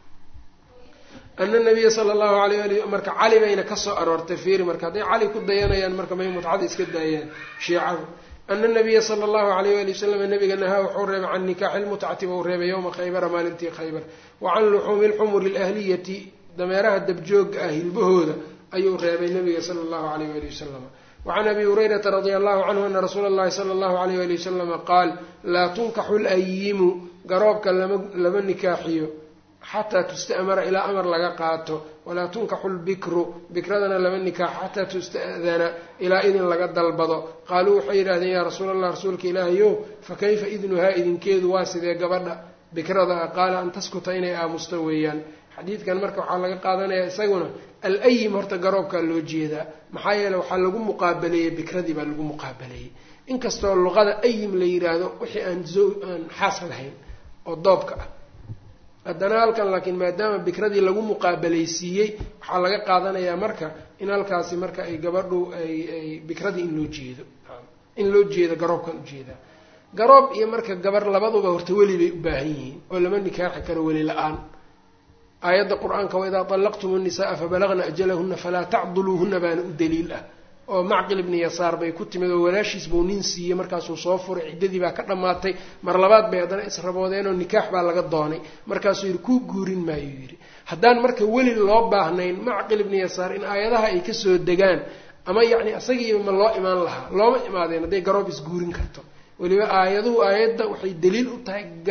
[SPEAKER 1] ana nabiya sala allahu alayh ali marka cali bayna kasoo aroortay fiiri marka hadday cali ku dayanayaan marka may mutcada iska daayaan shiicadu. ana nabiya sala allahu alayh ali wasalam nabiga nahaa wuxuu reebay can nikaaxi lmutcati buu reebay yowma khaybara maalintii khaybar. wacan luxuumi alxumuri alahliyati dameeraha dabjooga ah hilbahooda ayuu reebay nabiga sala allahu alayh ali wasalam. wacan abi hurayrata radia allahu canhu ana rasuula allahi sala allahu alayh ali wasalama qaal laa tunkaxu layimu garoobka lama nikaaxiyo xataa tusta'mara ilaa amar laga qaato. walaa tunkaxu lbikru bikradana lama nikaax xataa tusta'dana ilaa idin laga dalbado. qaaluu waxay yidhahdeen yaa rasuula allah rasuulka ilaahayow fakayfa idnuhaa idinkeedu waa sidee gabadha bikrada ah? qaala an taskuta inay aamusto weeyaan. xadiidkan marka waxaa laga qaadanayaa isaguna al-ayim horta garoobkaa loo jeedaa maxaa yeele waxaa lagu muqaabaleeyey bikradii baa lagu muqaabaleeyey. inkastoo luqada ayim la yidhaahdo wixii aan xaas lahayn oo doobka ah haddana halkan laakiin maadaama bikradii lagu muqaabalaysiiyey waxaa laga qaadanayaa marka in halkaasi marka ay gabadhu ay bikradii in loo jeedo garoobkan ujeedaa. garoob iyo marka gabar labaduba horta weli bay u baahan yihiin oo lama nikaaxi karo weli la-aan. aayadda qur-aanka waidaa طallaqtum الnisaءa fabalagna ajalahuna falaa tacduluuhuna baana u daliil ah oo macqil ibni yasaar bay ku timid oo walaashiis buu nin siiyey markaasuu soo furay ciddadii baa ka dhammaatay mar labaad bay haddana israboodeenoo nikaax baa laga doonay markaasuu yidhi kuu guurin maayuu yidhi. haddaan marka weli loo baahnayn macqil ibni yasaar in aayadaha ay kasoo degaan ama yacni isagiiba ma loo imaan lahaa looma imaadeen hadday garoob isguurin karto. weliba aayadda waxay daliil u tahay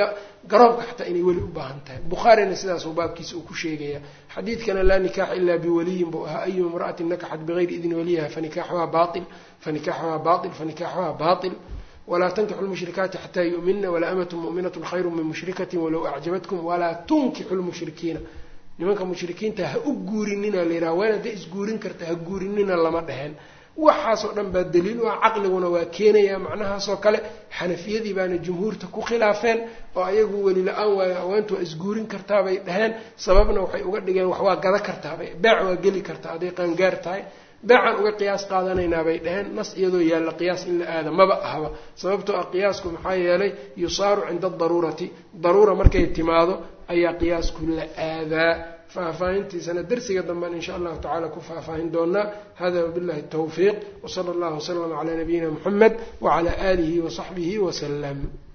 [SPEAKER 1] garoobka xataa inay weli u baahan tahay. bukhaarina sidaasuu baabkiisa uu ku sheegaya. xadiidkana laa nikaaxa ilaa biwaliyin buu ahaa, ayu imra'atin nakaxat bigayri idni waliyiha fanikaaxuhaa baatil fanikaaxuhaa baatil fanikaaxuhaa baatil walaa tankixu lmushrikaati xataa yu'minna walaa amatun mu'minatun khayru min mushrikatin walow acjabatkum walaa tunkixu lmushrikiina. nimanka mushrikiinta ha u guurinina la yidhaha waan hadday isguurin karta ha guurinina lama dheheen. waxaasoo dhan baa daliil u ah, caqliguna waa keenaya macnahaasoo kale. xanafiyadii baana jumhuurta ku khilaafeen oo ayagu weli la-aan waayo haweentu waa isguurin kartaabay dheheen. sababna waxay uga dhigeen wax waa gada kartaabay, beec waa geli kartaa hadday qaangaar tahay, beecan uga qiyaas qaadanaynaa bay dheheen. nas iyadoo yaalla qiyaas in la aada maba ahaba, sababtoo ah qiyaasku maxaa yeelay yusaaru cinda adaruurati, daruura markay timaado ayaa qiyaasku la aadaa. faahfaahintiisana darsiga damben in sha allahu tacala ku faahfaahin doonaa. hada wabillahi tawfiiq, wsala allahu waslama calaa nabiyina muxamed wacalaa aalihi wasaxbihi wasalam.